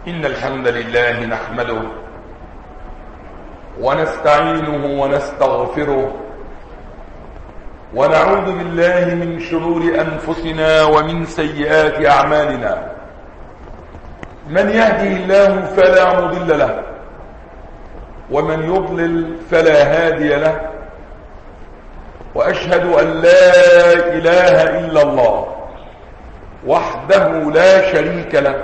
إن الحمد لله نحمده ونستعينه ونستغفره ونعوذ بالله من شرور أنفسنا ومن سيئات أعمالنا. من يهده الله فلا مضل له ومن يضلل فلا هادي له، وأشهد أن لا إله إلا الله وحده لا شريك له،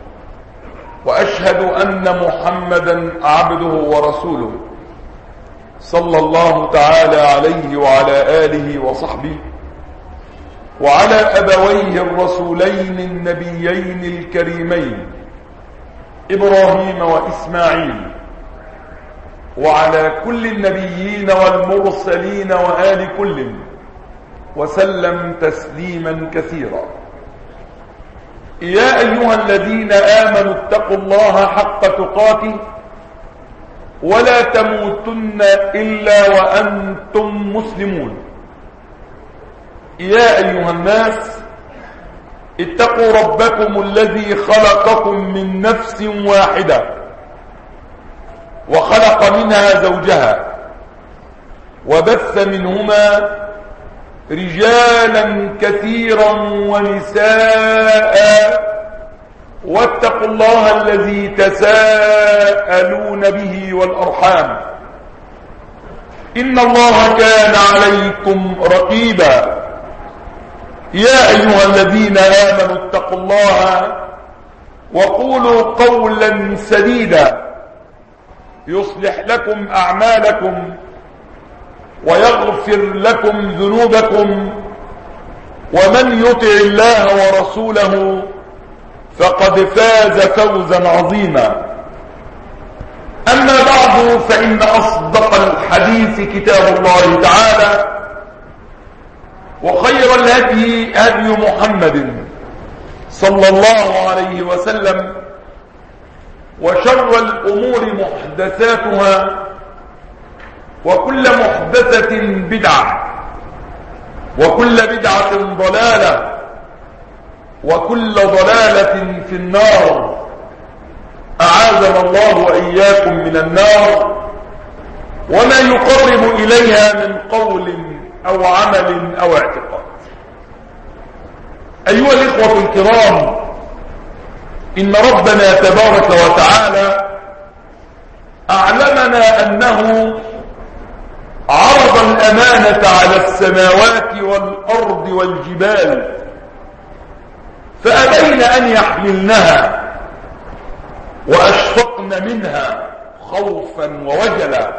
وأشهد أن محمدا عبده ورسوله صلى الله تعالى عليه وعلى آله وصحبه وعلى أبويه الرسولين النبيين الكريمين إبراهيم وإسماعيل، وعلى كل النبيين والمرسلين وآل كل، وسلم تسليما كثيرا. يا أيها الذين آمنوا اتقوا الله حق تقاته ولا تموتن إلا وأنتم مسلمون. يا أيها الناس اتقوا ربكم الذي خلقكم من نفس واحدة وخلق منها زوجها وبث منهما رجالا كثيرا ونساء، واتقوا الله الذي تساءلون به والأرحام إن الله كان عليكم رقيبا. يا أيها الذين آمنوا اتقوا الله وقولوا قولا سديدا يصلح لكم أعمالكم ويغفر لكم ذنوبكم، ومن يطع الله ورسوله فقد فاز فوزا عظيما. أما بعد، فإن أصدق الحديث كتاب الله تعالى، وخير الهدي هدي محمد صلى الله عليه وسلم، وشر الأمور محدثاتها، وكل محدثة بدعة، وكل بدعة ضلالة، وكل ضلالة في النار. أعاذنا الله وإياكم من النار وما يقرب إليها من قول أو عمل أو اعتقاد. أيها الإخوة الكرام، إن ربنا تبارك وتعالى أعلمنا أنه عرض الأمانة على السماوات والأرض والجبال فأبين أن يحملنها وأشفقن منها خوفا ووجلا،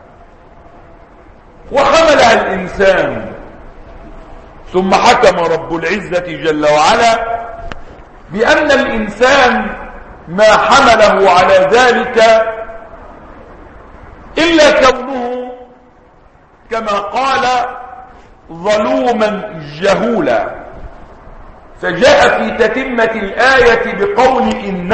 وحملها الإنسان. ثم حكم رب العزة جل وعلا بأن الإنسان ما حمله على ذلك إلا كونه كما قال ظلوما جهولا. فجاء في تتمة الآية بقول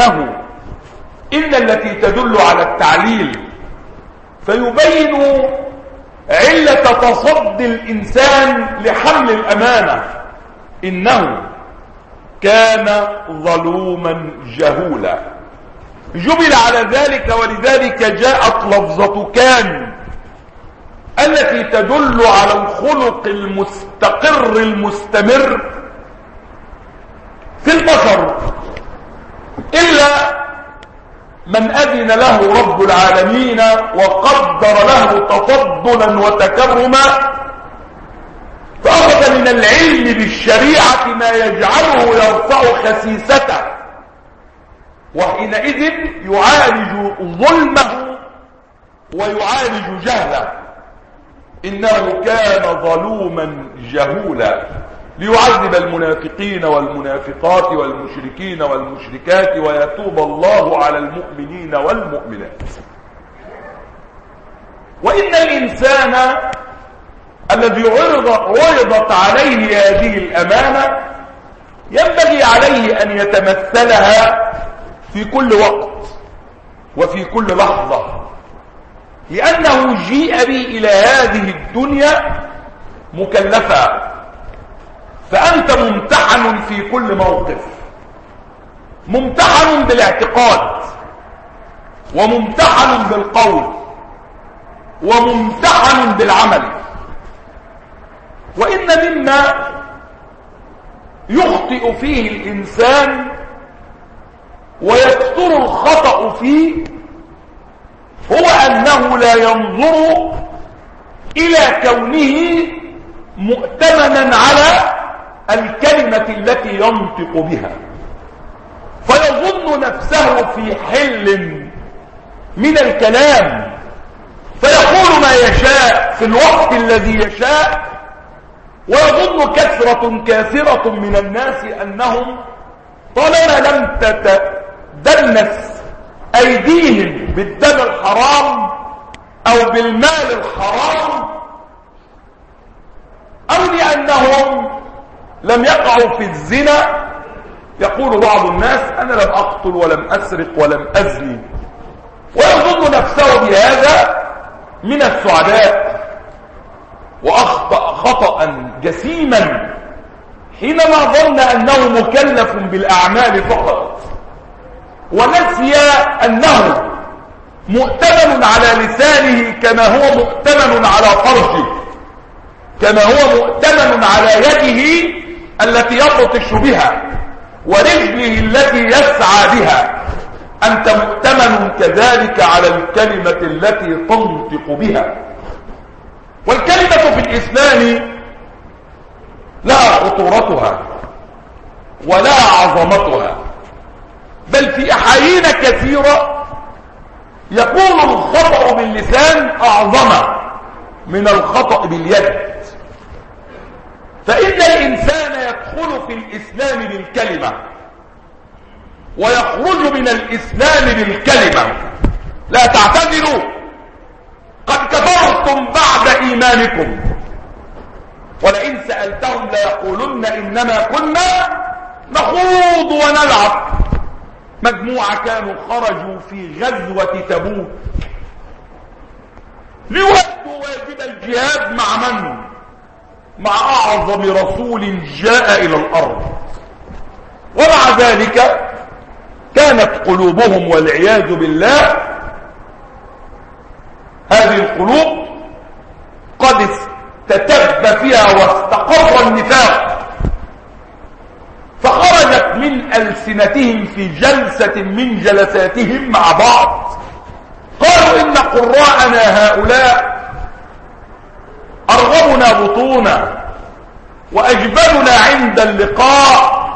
إن التي تدل على التعليل، فيبين علة تصدي الإنسان لحمل الأمانة. إنه كان ظلوما جهولا، جبل على ذلك، ولذلك جاءت لفظة كان التي تدل على الخلق المستقر المستمر في البشر، إلا من أذن له رب العالمين وقدر له تفضلا وتكرما، فأخذ من العلم بالشريعة ما يجعله يرفع خسيسته، وحينئذ يعالج ظلمه ويعالج جهله. إنه كان ظلوما جهولا، ليعذب المنافقين والمنافقات والمشركين والمشركات ويتوب الله على المؤمنين والمؤمنات. وإن الإنسان الذي عرضت عليه هذه الأمانة ينبغي عليه أن يتمثلها في كل وقت وفي كل لحظة، لأنه جيء به إلى هذه الدنيا مكلفا، فأنت ممتحن في كل موقف. ممتحن بالاعتقاد، وممتحن بالقول، وممتحن بالعمل. وإن مما يخطئ فيه الإنسان ويكثر الخطأ فيه هو أنه لا ينظر إلى كونه مؤتمنا على الكلمة التي ينطق بها، فيظن نفسه في حل من الكلام، فيقول ما يشاء في الوقت الذي يشاء، ويظن كثرة من الناس أنهم طالما لم تتدنس أيديهم بالدم الحرام أو بالمال الحرام، أو لأنهم لم يقعوا في الزنا، يقول بعض الناس أنا لم أقتل ولم أسرق ولم أزني، ويظن نفسه بهذا من السعداء. وأخطأ خطأ جسيما حينما ظن أنه مكلف بالأعمال فقط، ونسي أنه مؤتمن على لسانه كما هو مؤتمن على فرجه، كما هو مؤتمن على يده التي يبطش بها ورجله التي يسعى بها. أنت مؤتمن كذلك على الكلمة التي تنطق بها. والكلمة في الإسلام لها خطورتها ولها عظمتها، بل في أحايين كثيرة يكون الخطأ باللسان أعظم من الخطأ باليد. فإن الإنسان يدخل في الإسلام بالكلمة ويخرج من الإسلام بالكلمة. لا تعتذروا، قد كفرتم بعد إيمانكم. ولئن سألتهم ليقولن إنما كنا نخوض ونلعب. مجموعة كانوا خرجوا في غزوة تبوك ليؤدوا واجب الجهاد مع من؟ مع أعظم رسول جاء إلى الأرض، ومع ذلك كانت قلوبهم والعياذ بالله هذه القلوب قد استتب فيها واستقر النفاق، فخرجت من ألسنتهم في جلسة من جلساتهم مع بعض قالوا إن قراءنا هؤلاء أرغبنا بطونا وأجبلنا عند اللقاء.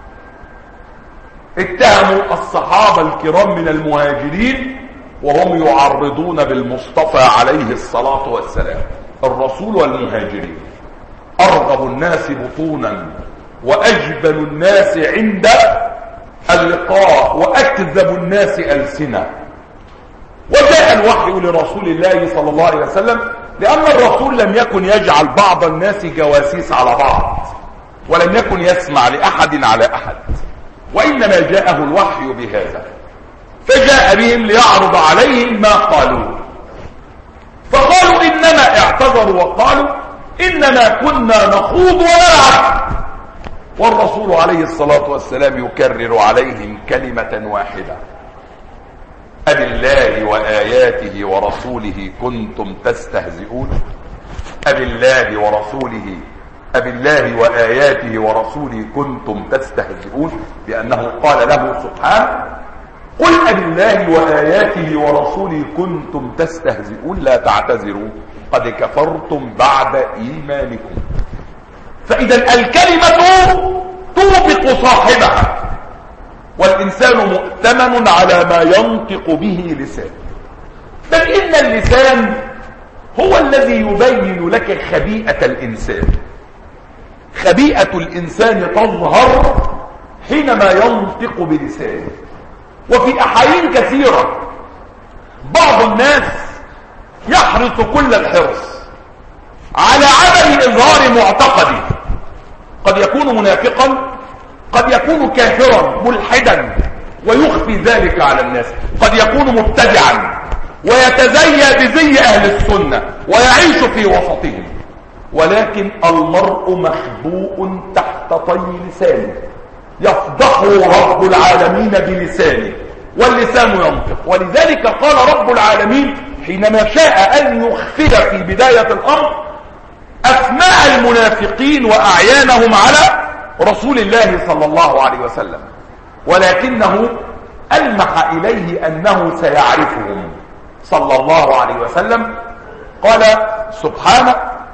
اتهموا الصحابة الكرام من المهاجرين وهم يعرضون بالمصطفى عليه الصلاة والسلام، الرسول والمهاجرين أرغب الناس بطونا وأجبل الناس عند اللقاء وأكذب الناس ألسنة. وجاء الوحي لرسول الله صلى الله عليه وسلم لأن الرسول لم يكن يجعل بعض الناس جواسيس على بعض، ولم يكن يسمع لأحد على أحد، وإنما جاءه الوحي بهذا، فجاء بهم ليعرض عليهم ما قالوا. فقالوا إنما اعتذروا وقالوا إنما كنا نخوض ونلعب، والرسول عليه الصلاة والسلام يكرر عليهم كلمة واحدة: أبالله وآياته ورسوله كنتم تستهزئون. أبالله ورسوله، أبالله وآياته ورسوله كنتم تستهزئون، بأنه قال له سبحانه: قل أبالله وآياته ورسوله كنتم تستهزئون لا تعتذروا قد كفرتم بعد إيمانكم. فإذا الكلمة توبق صاحبها، والإنسان مؤتمن على ما ينطق به لسانه. بل إن اللسان هو الذي يبين لك خبيئة الإنسان. خبيئة الإنسان تظهر حينما ينطق بلسانه. وفي أحايين كثيرة بعض الناس يحرص كل الحرص على عدم إظهار معتقده، قد يكون منافقا، قد يكون كافرا ملحدا ويخفي ذلك على الناس، قد يكون مبتدعا ويتزيى بزي أهل السنة ويعيش في وسطهم، ولكن المرء مخبوء تحت طي لسانه. يفضحه رب العالمين بلسانه، واللسان ينطق. ولذلك قال رب العالمين حينما شاء أن يخفي في بداية الأمر أسماء المنافقين وأعيانهم على رسول الله صلى الله عليه وسلم، ولكنه ألمح إليه أنه سيعرفهم صلى الله عليه وسلم. قال سبحانه: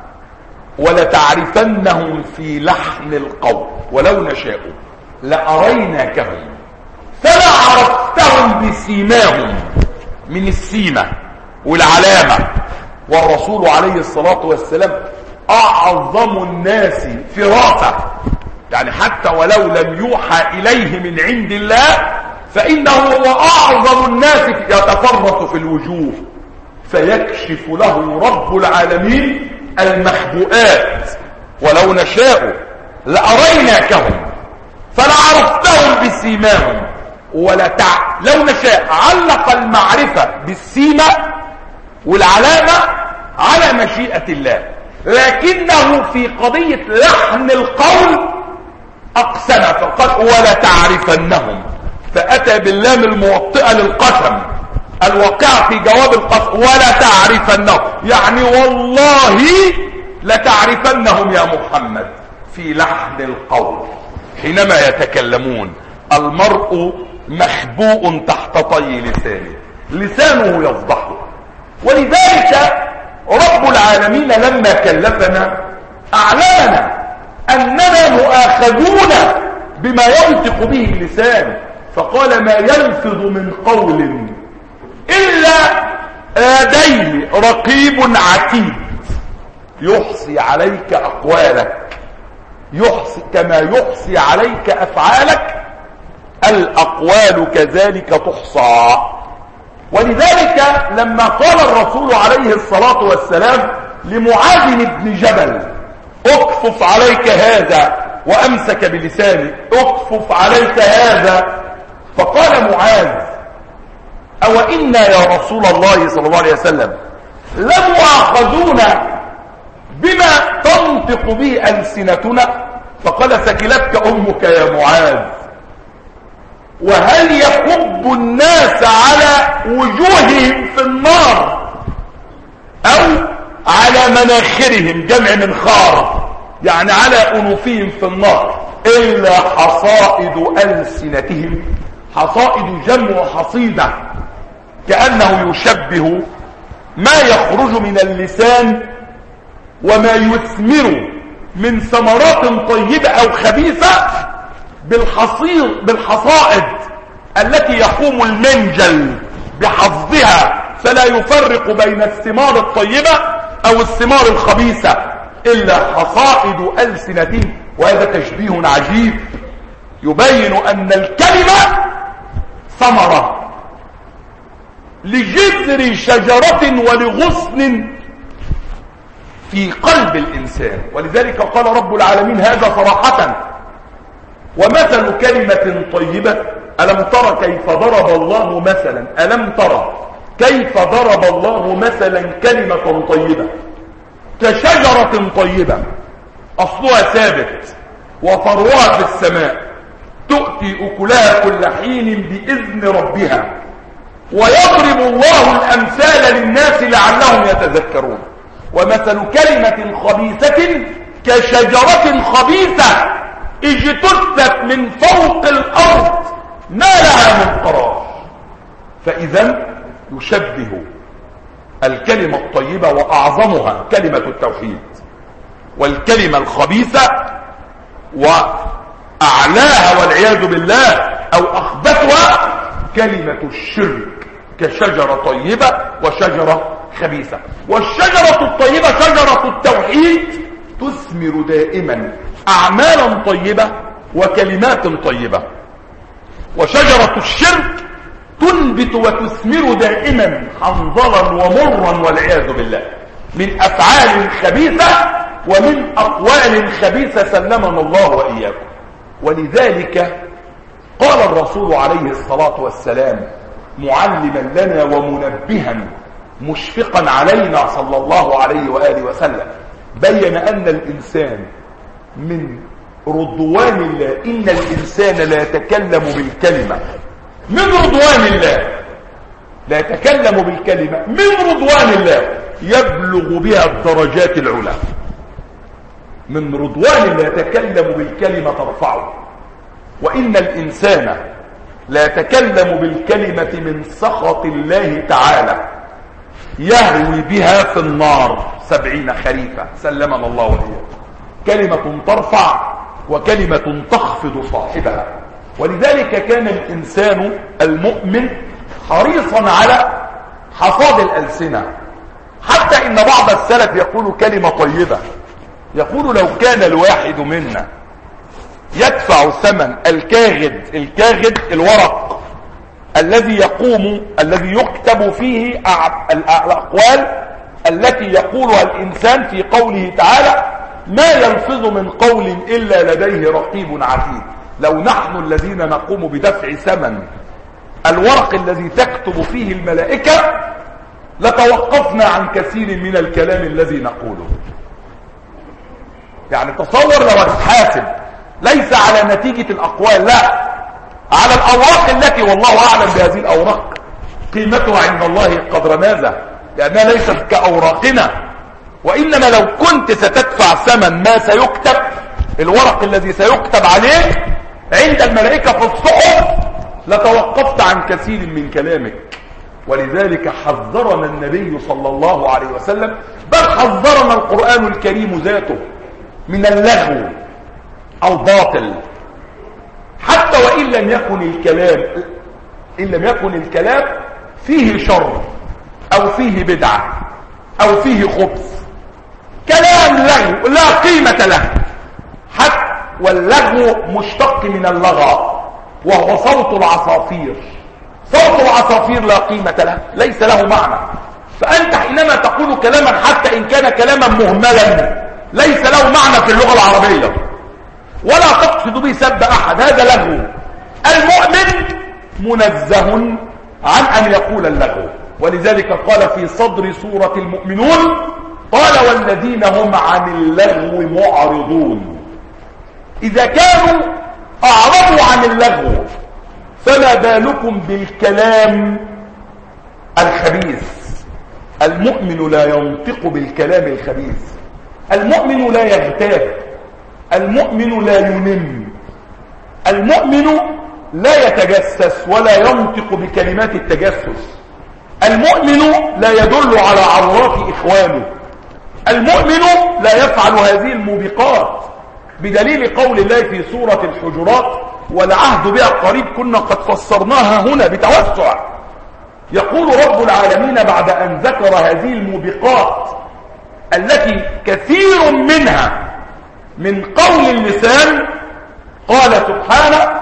ولتعرفنهم في لحن القول ولو نشاء لأريناكهم فلا عرفتهم بسيماهم، من السيمة والعلامة. والرسول عليه الصلاة والسلام أعظم الناس فراسة، يعني حتى ولو لم يوحى إليه من عند الله فإنه هو أعظم الناس يتفرط في الوجوه، فيكشف له رب العالمين المخبوءات. ولو نشاء لأريناكهم فلعرفتهم بسيماهم لو نشاء علق المعرفة بالسيمة والعلامة على مشيئة الله، لكنه في قضية لحن القول أقسم فقال: ولتعرفنهم، فأتى باللام الموطئة للقسم الواقع في جواب القسم، ولتعرفنهم، يعني والله لتعرفنهم يا محمد في لحن القول. حينما يتكلمون المرء مخبوء تحت طي لسانه، لسانه يفضحه. ولذلك رب العالمين لما كلفنا أعلمنا أننا مؤاخذون بما ينطق به اللسان، فقال: ما يلفظ من قول إلا لديه رقيب عتيد يحصي عليك أقوالك، كما يحصي عليك أفعالك، الأقوال كذلك تحصى. ولذلك لما قال الرسول عليه الصلاة والسلام لمعاذ بن جبل: اكفف عليك هذا، وأمسك بلسانه: اكفف عليك هذا، فقال معاذ: أو إنا يا رسول الله صلى الله عليه وسلم لمؤاخذون بما تنطق به ألسنتنا؟ فقال: ثكلتك أمك يا معاذ. وهل يكب الناس على وجوههم في النار أو على مناخرهم، جمع منخار، يعني على أنوفهم في النار، إلا حصائد ألسنتهم؟ حصائد جمع حصيدة، كأنه يشبه ما يخرج من اللسان وما يثمر من ثمرات طيبة أو خبيثة بالحصائد التي يقوم المنجل بحفظها، فلا يفرق بين الثمار الطيبة أو الثمار الخبيثة إلا حصائد ألسنتهم. وهذا تشبيه عجيب يبين أن الكلمة ثمرة لجذر شجرة ولغصن في قلب الإنسان. ولذلك قال رب العالمين هذا صراحة: ومثل كلمة طيبة، ألم تر كيف ضرب الله مثلا، ألم تر كيف ضرب الله مثلا كلمة طيبة كشجرة طيبة أصلها ثابت وفروها في السماء، تؤتي أكلها كل حين بإذن ربها، ويضرب الله الأمثال للناس لعلهم يتذكرون. ومثل كلمة خبيثة كشجرة خبيثة اجتثت من فوق الأرض ما لها من قرار. فإذا يشبه الكلمة الطيبة وأعظمها كلمة التوحيد، والكلمة الخبيثة وأعلاها والعياذ بالله أو أخبثها كلمة الشرك، كشجرة طيبة وشجرة خبيثة. والشجرة الطيبة شجرة التوحيد تثمر دائما أعمالا طيبة وكلمات طيبة، وشجرة الشرك تنبت وتثمر دائما حنظلا ومرا والعياذ بالله، من أفعال خبيثة ومن أقوال خبيثة سلمنا الله وإياكم. ولذلك قال الرسول عليه الصلاة والسلام معلما لنا ومنبها مشفقا علينا صلى الله عليه وآله وسلم، بين أن الإنسان من رضوان الله. إن الإنسان لا يتكلم بالكلمة من رضوان الله، لا يتكلم بالكلمة من رضوان الله يبلغ بها الدرجات العلى. من رضوان الله يتكلم بالكلمة ترفعه. وإن الإنسان لا يتكلم بالكلمة من سخط الله تعالى يهوي بها في النار 70 خريفا، سلمنا الله وإياه. كلمة ترفع وكلمة تخفض صاحبها. ولذلك كان الإنسان المؤمن حريصا على حصاد الألسنة، حتى إن بعض السلف يقول كلمة طيبة، يقول لو كان الواحد منا يدفع ثمن الكاغد الورق الذي يكتب فيه الأقوال التي يقولها الإنسان في قوله تعالى ما يلفظ من قول إلا لديه رقيب عتيد، لو نحن الذين نقوم بدفع ثمن الورق الذي تكتب فيه الملائكة لتوقفنا عن كثير من الكلام الذي نقوله. يعني تصور لو هتحاسب ليس على نتيجة الأقوال، لا، على الأوراق التي والله أعلم بهذه الأوراق قيمتها عند الله قدر ماذا، لأنها ليست كأوراقنا. وإنما لو كنت ستدفع ثمن ما سيكتب، الورق الذي سيكتب عليه عند الملائكة في الصحف، لتوقفت عن كثير من كلامك. ولذلك حذرنا النبي صلى الله عليه وسلم، بل حذرنا القرآن الكريم ذاته من اللغو الباطل، حتى وإن لم يكن الكلام فيه شر أو فيه بدعة أو فيه خبث، كلام لغو لا قيمة له. حتى واللغو مشتق من اللغى، وهو صوت العصافير. صوت العصافير لا قيمة له، ليس له معنى. فأنت حينما تقول كلاما حتى إن كان كلاما مهملا ليس له معنى في اللغة العربية، ولا تقصد به سب أحد، هذا لغو. المؤمن منزه عن أن يقول اللغو. ولذلك قال في صدر سورة المؤمنون قال والذين هم عن اللغو معرضون. إذا كانوا أعرضوا عن اللغو فما بالكم بالكلام الخبيث. المؤمن لا ينطق بالكلام الخبيث، المؤمن لا يغتاب، المؤمن لا ينم، المؤمن لا يتجسس ولا ينطق بكلمات التجسس، المؤمن لا يدل على عورات إخوانه، المؤمن لا يفعل هذه الموبقات، بدليل قول الله في سورة الحجرات والعهد بها قريب، كنا قد فسرناها هنا بتوسع. يقول رب العالمين بعد أن ذكر هذه الموبقات التي كثير منها من قول اللسان، قال سبحانه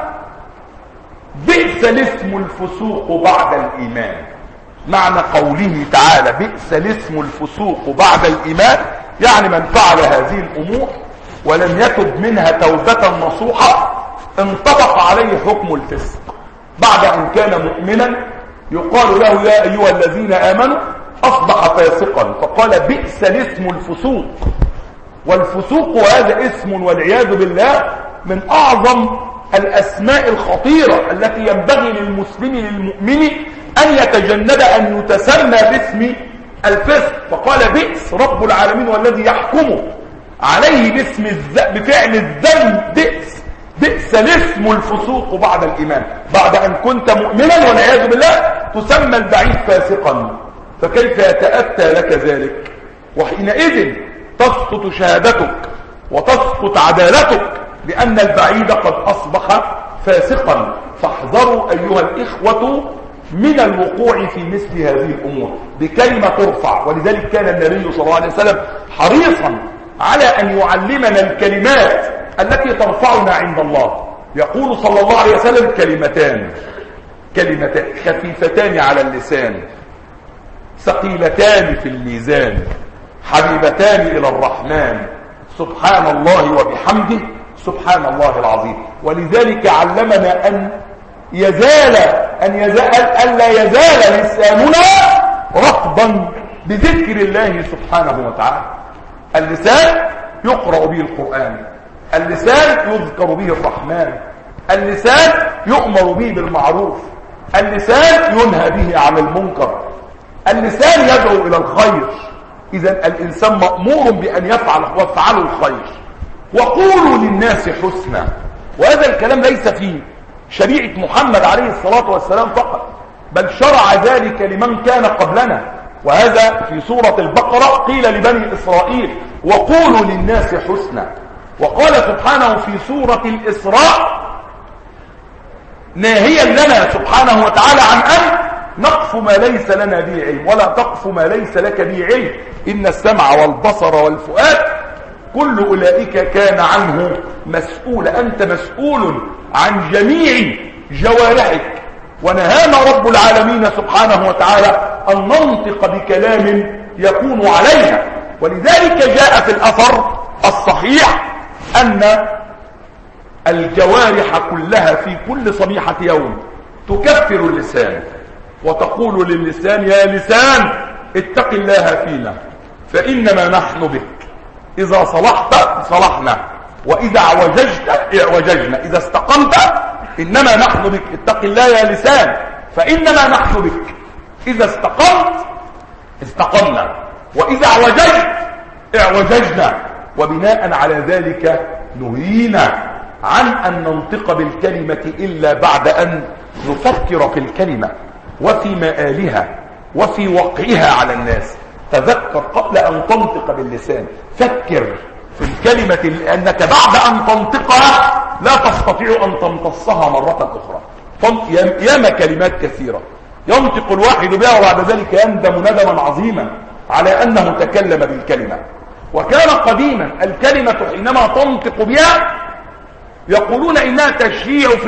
بئس الاسم الفسوق بعد الإيمان. معنى قوله تعالى بئس الاسم الفسوق بعد الإيمان يعني من فعل هذه الأمور ولم يتب منها توبة نصوحة انطبق عليه حكم الفسق بعد أن كان مؤمنا. يقال له يا أيها الذين آمنوا أصبح فاسقا، فقال بئس الاسم الفسوق. والفسوق هذا اسم والعياذ بالله من أعظم الأسماء الخطيرة التي ينبغي للمسلم للمؤمن أن يتجنب أن يتسمى باسم الفسق. فقال بئس رب العالمين والذي يحكمه عليه بفعل الذنب بئس الاسم الفسوق بعد الإيمان. بعد أن كنت مؤمنا والعياذ بالله تسمى البعيد فاسقا، فكيف يتأتى لك ذلك؟ وحينئذ تسقط شهادتك وتسقط عدالتك لأن البعيد قد أصبح فاسقا. فاحذروا أيها الإخوة من الوقوع في مثل هذه الأمور بكلمة ترفع. ولذلك كان النبي صلى الله عليه وسلم حريصا على أن يعلمنا الكلمات التي ترفعنا عند الله. يقول صلى الله عليه وسلم كلمتان خفيفتان على اللسان ثقيلتان في الميزان حبيبتان إلى الرحمن سبحان الله وبحمده سبحان الله العظيم. ولذلك علمنا ألا يزال لساننا رطبا بذكر الله سبحانه وتعالى. اللسان يقرأ به القرآن، اللسان يذكر به الرحمن، اللسان يؤمر به بالمعروف، اللسان ينهى به عن المنكر، اللسان يدعو إلى الخير. إذن الإنسان مأمور بأن يفعل وافعلوا الخير. وقولوا للناس حسنا، وهذا الكلام ليس في شريعة محمد عليه الصلاة والسلام فقط، بل شرع ذلك لمن كان قبلنا، وهذا في سورة البقرة قيل لبني إسرائيل وقولوا للناس حسنا. وقال سبحانه في سورة الإسراء ناهيا لنا سبحانه وتعالى عن أن نقف ما ليس لنا به علم، ولا تقف ما ليس لك به علم، إن السمع والبصر والفؤاد كل أولئك كان عنه مسؤولا. أنت مسؤول عن جميع جوارحك. ونهانا رب العالمين سبحانه وتعالى أن ننطق بكلام يكون علينا. ولذلك جاء في الأثر الصحيح أن الجوارح كلها في كل صبيحة يوم تكفر اللسان وتقول للسان يا لسان اتق الله فينا فإنما نحن بك، إذا صلحت صلحنا وإذا اعوججت اعوججنا، إذا استقمت إنما نحن بك، اتق الله يا لسان فإنما نحن بك، إذا استقمت استقمنا وإذا اعوججت اعوججنا. وبناء على ذلك نهينا عن أن ننطق بالكلمة إلا بعد أن نفكر في الكلمة وفي مآلها وفي وقعها على الناس. تذكر قبل أن تنطق باللسان، فكر في الكلمة لأنك بعد أن تنطقها لا تستطيع أن تمتصها مرة أخرى. ياما كلمات كثيرة ينطق الواحد بها وبعد ذلك يندم ندما عظيما على أنه تكلم بالكلمة. وكان قديما الكلمة حينما تنطق بها يقولون إنها تشيع في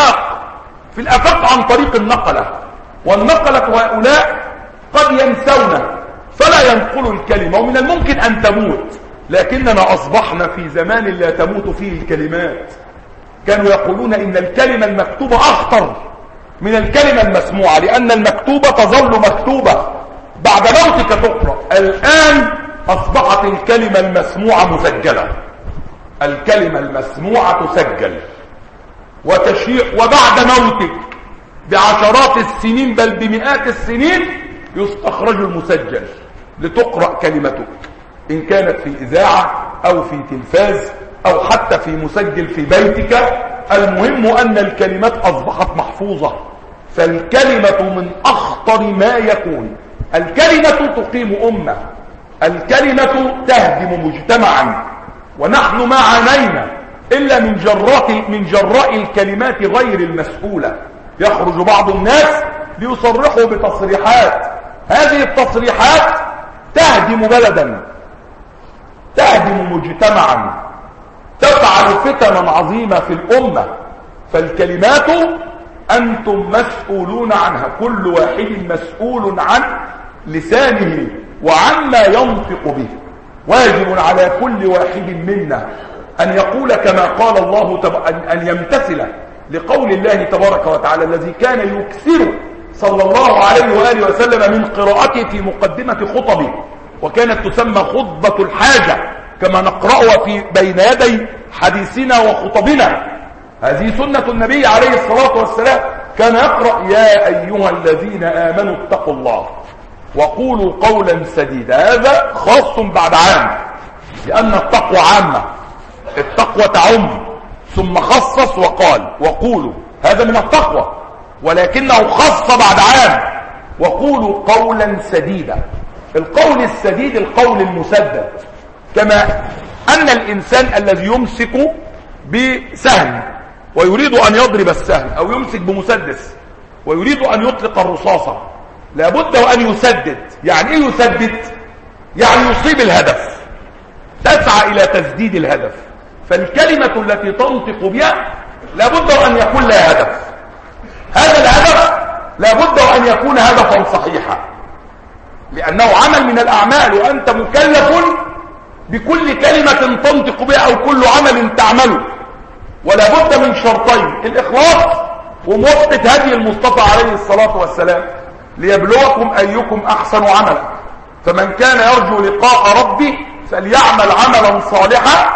الآفاق عن طريق النقلة، والنقلة هؤلاء قد ينسون فلا ينقلوا الكلمة، ومن الممكن أن تموت، لكننا أصبحنا في زمان لا تموت فيه الكلمات. كانوا يقولون إن الكلمة المكتوبة أخطر من الكلمة المسموعة، لأن المكتوبة تظل مكتوبة بعد موتك تقرأ. الآن أصبحت الكلمة المسموعة مسجلة، الكلمة المسموعة تسجل وتشيع، وبعد موتك بعشرات السنين بل بمئات السنين يستخرج المسجل لتقرأ كلمتك، إن كانت في إذاعة أو في تلفاز أو حتى في مسجل في بيتك. المهم أن الكلمات أصبحت محفوظة. فالكلمة من أخطر ما يكون. الكلمة تقيم أمة، الكلمة تهدم مجتمعا، ونحن ما عانينا إلا من جراء الكلمات غير المسؤولة. يخرج بعض الناس ليصرحوا بتصريحات، هذه التصريحات تهدم بلدا، تهدم مجتمعا، تفعل فتنا عظيمة في الأمة. فالكلمات أنتم مسؤولون عنها، كل واحد مسؤول عن لسانه وعما ينطق به. واجب على كل واحد منا أن يقول كما قال الله أن يمتثل لقول الله تبارك وتعالى الذي كان يكثر صلى الله عليه وآله وسلم من قراءته في مقدمة خطبه، وكانت تسمى خطبة الحاجة كما نقرأها في بين يدي حديثنا وخطبنا. هذه سنة النبي عليه الصلاة والسلام، كان يقرأ يا أيها الذين آمنوا اتقوا الله وقولوا قولا سديدا. هذا خاص بعد عام، لأن التقوى عامة، التقوى تعم، ثم خصص وقال وقولوا، هذا من التقوى، ولكنه خص بعد عام وقولوا قولا سديدا. القول السديد القول المسدد، كما أن الإنسان الذي يمسك بسهم ويريد أن يضرب السهم، أو يمسك بمسدس ويريد أن يطلق الرصاصة، لابد أن يسدد. يعني إيه يسدد؟ يعني يصيب الهدف، تسعى إلى تسديد الهدف. فالكلمة التي تنطق بها لابد أن يكون لها هدف، هذا الهدف لابد أن يكون هدفا صحيحا، لأنه عمل من الأعمال، وأنت مكلف بكل كلمة تنطق بها أو كل عمل تعمله. ولا بد من شرطين: الإخلاص وموافقة هدي المصطفى عليه الصلاة والسلام، ليبلوكم أيكم أحسن عملا. فمن كان يرجو لقاء ربه فليعمل عملا صالحا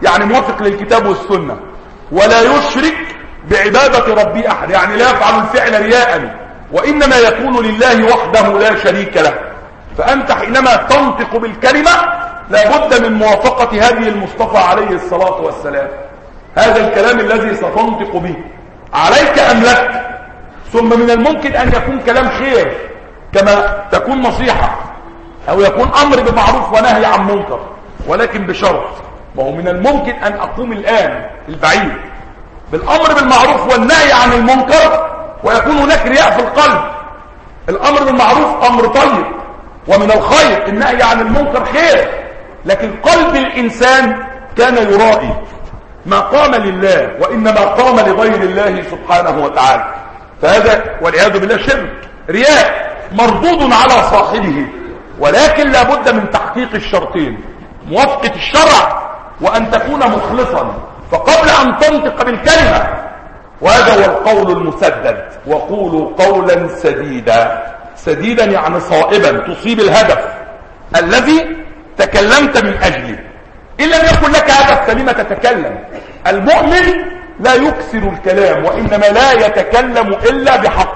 يعني موافق للكتاب والسنة، ولا يشرك بعبادة ربي أحد، يعني لا يفعل الفعل رياء، وإنما يكون لله وحده لا شريك له. فأنت حينما تنطق بالكلمة لابد من موافقة هذه المصطفى عليه الصلاة والسلام. هذا الكلام الذي ستنطق به عليك أم لك؟ ثم من الممكن أن يكون كلام خير كما تكون نصيحة، أو يكون أمر بمعروف ونهي عن منكر، ولكن بشرط. وهو من الممكن أن أقوم الآن البعيد بالأمر بالمعروف والنهي عن المنكر ويكون هناك رياء في القلب. الأمر بالمعروف أمر طيب ومن الخير، النهي عن المنكر خير، لكن قلب الإنسان كان يرائي، ما قام لله وإنما قام لغير الله سبحانه وتعالى. فهذا والعياذ بالله شرك رياء مردود على صاحبه. ولكن لابد من تحقيق الشرطين: موافقة الشرع وأن تكون مخلصا. فقبل أن تنطق بالكلمة، وهذا هو القول المسدد، وقولوا قولا سديدا. سديدا يعني صائبا، تصيب الهدف الذي تكلمت من أجله. إن لم يكن لك هدف فلما تتكلم؟ المؤمن لا يكسر الكلام، وإنما لا يتكلم إلا بحق،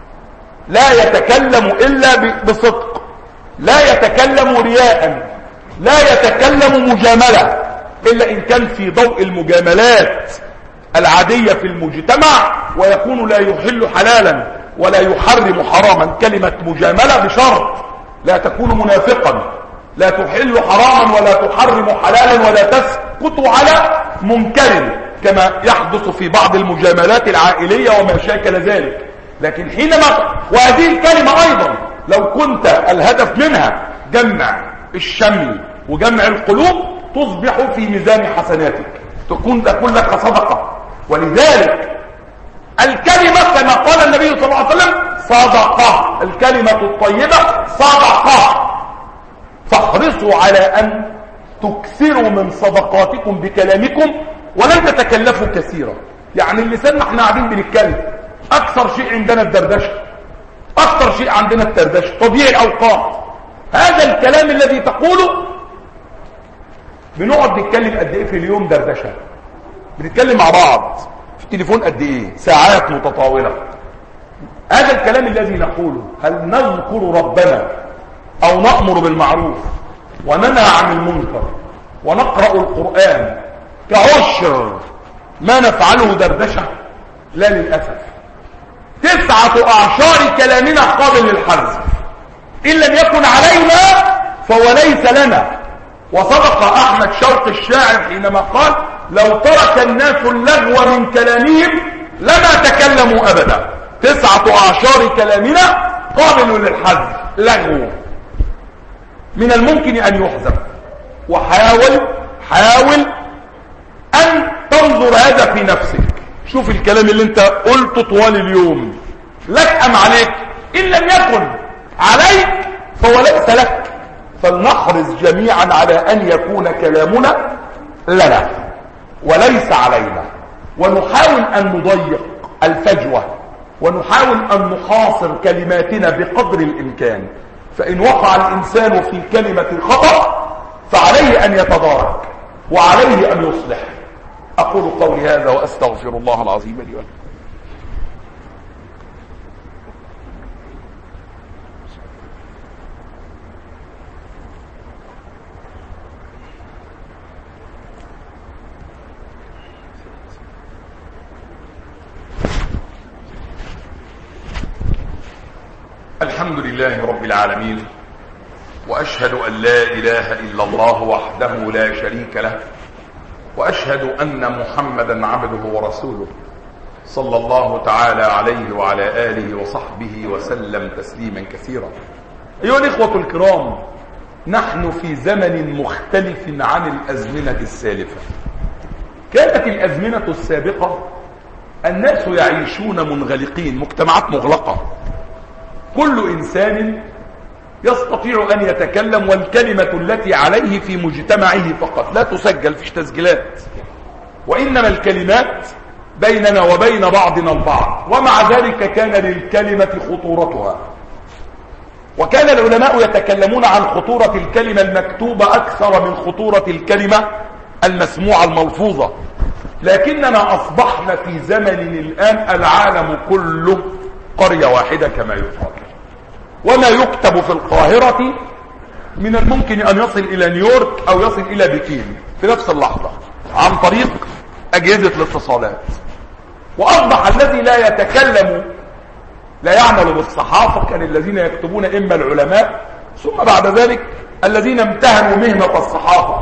لا يتكلم إلا بصدق، لا يتكلم رياء، لا يتكلم مجاملة، إلا إن كان في ضوء المجاملات العادية في المجتمع، ويكون لا يحل حلالا ولا يحرم حراما. كلمة مجاملة بشرط: لا تكون منافقا، لا تحل حراما ولا تحرم حلالا ولا تسكت على منكر، كما يحدث في بعض المجاملات العائلية وما شاكل ذلك. لكن حينما وهذه الكلمة أيضا لو كنت الهدف منها جمع الشمل وجمع القلوب تصبح في ميزان حسناتك، تكون لك صدقة. ولذلك الكلمة كما قال النبي صلى الله عليه وسلم صدقة، الكلمة الطيبة صدقة. فاحرصوا على أن تكثروا من صدقاتكم بكلامكم ولن تتكلفوا كثيرا. يعني اللسان احنا قاعدين بنتكلم، أكثر شيء عندنا الدردشة، أكثر شيء عندنا الدردشة، تضييع الأوقات. هذا الكلام الذي تقوله بنقعد نتكلم قد ايه في اليوم دردشة؟ بنتكلم مع بعض في التليفون قد ايه؟ ساعات متطاولة. هذا الكلام الذي نقوله هل نذكر ربنا او نأمر بالمعروف وننهى عن المنكر ونقرأ القرآن كعشر ما نفعله دردشة؟ لا للأسف. 9 كلامنا قابل للحذف، إن لم يكن علينا فهو ليس لنا. وصدق أحمد شوقي الشاعر حينما قال: لو ترك الناس اللغو من كلامهم لما تكلموا أبدا. 19 كلامنا قابل للحذف، لغو من الممكن أن يحذف. حاول أن تنظر هذا في نفسك. شوف الكلام اللي انت قلته طوال اليوم لك أم عليك؟ إن لم يكن عليك فهو ليس لك. فلنحرص جميعا على أن يكون كلامنا لنا وليس علينا، ونحاول أن نضيق الفجوة، ونحاول أن نحاصر كلماتنا بقدر الإمكان. فإن وقع الإنسان في كلمة خطأ فعليه أن يتدارك وعليه أن يصلح. أقول قولي هذا وأستغفر الله العظيم لي ولكم. الحمد لله رب العالمين، وأشهد أن لا إله إلا الله وحده لا شريك له، وأشهد أن محمدا عبده ورسوله صلى الله تعالى عليه وعلى آله وصحبه وسلم تسليما كثيرا. أيها الإخوة الكرام، نحن في زمن مختلف عن الأزمنة السالفة. كانت الأزمنة السابقة الناس يعيشون منغلقين، مجتمعات مغلقة، كل إنسان يستطيع أن يتكلم، والكلمة التي عليه في مجتمعه فقط، لا تسجل، فيش تسجيلات، وإنما الكلمات بيننا وبين بعضنا البعض. ومع ذلك كان للكلمة خطورتها، وكان العلماء يتكلمون عن خطورة الكلمة المكتوبة أكثر من خطورة الكلمة المسموعة الملفوظة، لكننا أصبحنا في زمن الآن العالم كله قرية واحدة كما يقال، وما يكتب في القاهرة من الممكن أن يصل إلى نيويورك أو يصل إلى بكين في نفس اللحظة عن طريق أجهزة الاتصالات. وأصبح الذي لا يتكلم لا يعمل بالصحافة كان الذين يكتبون إما العلماء ثم بعد ذلك الذين امتهنوا مهنة الصحافة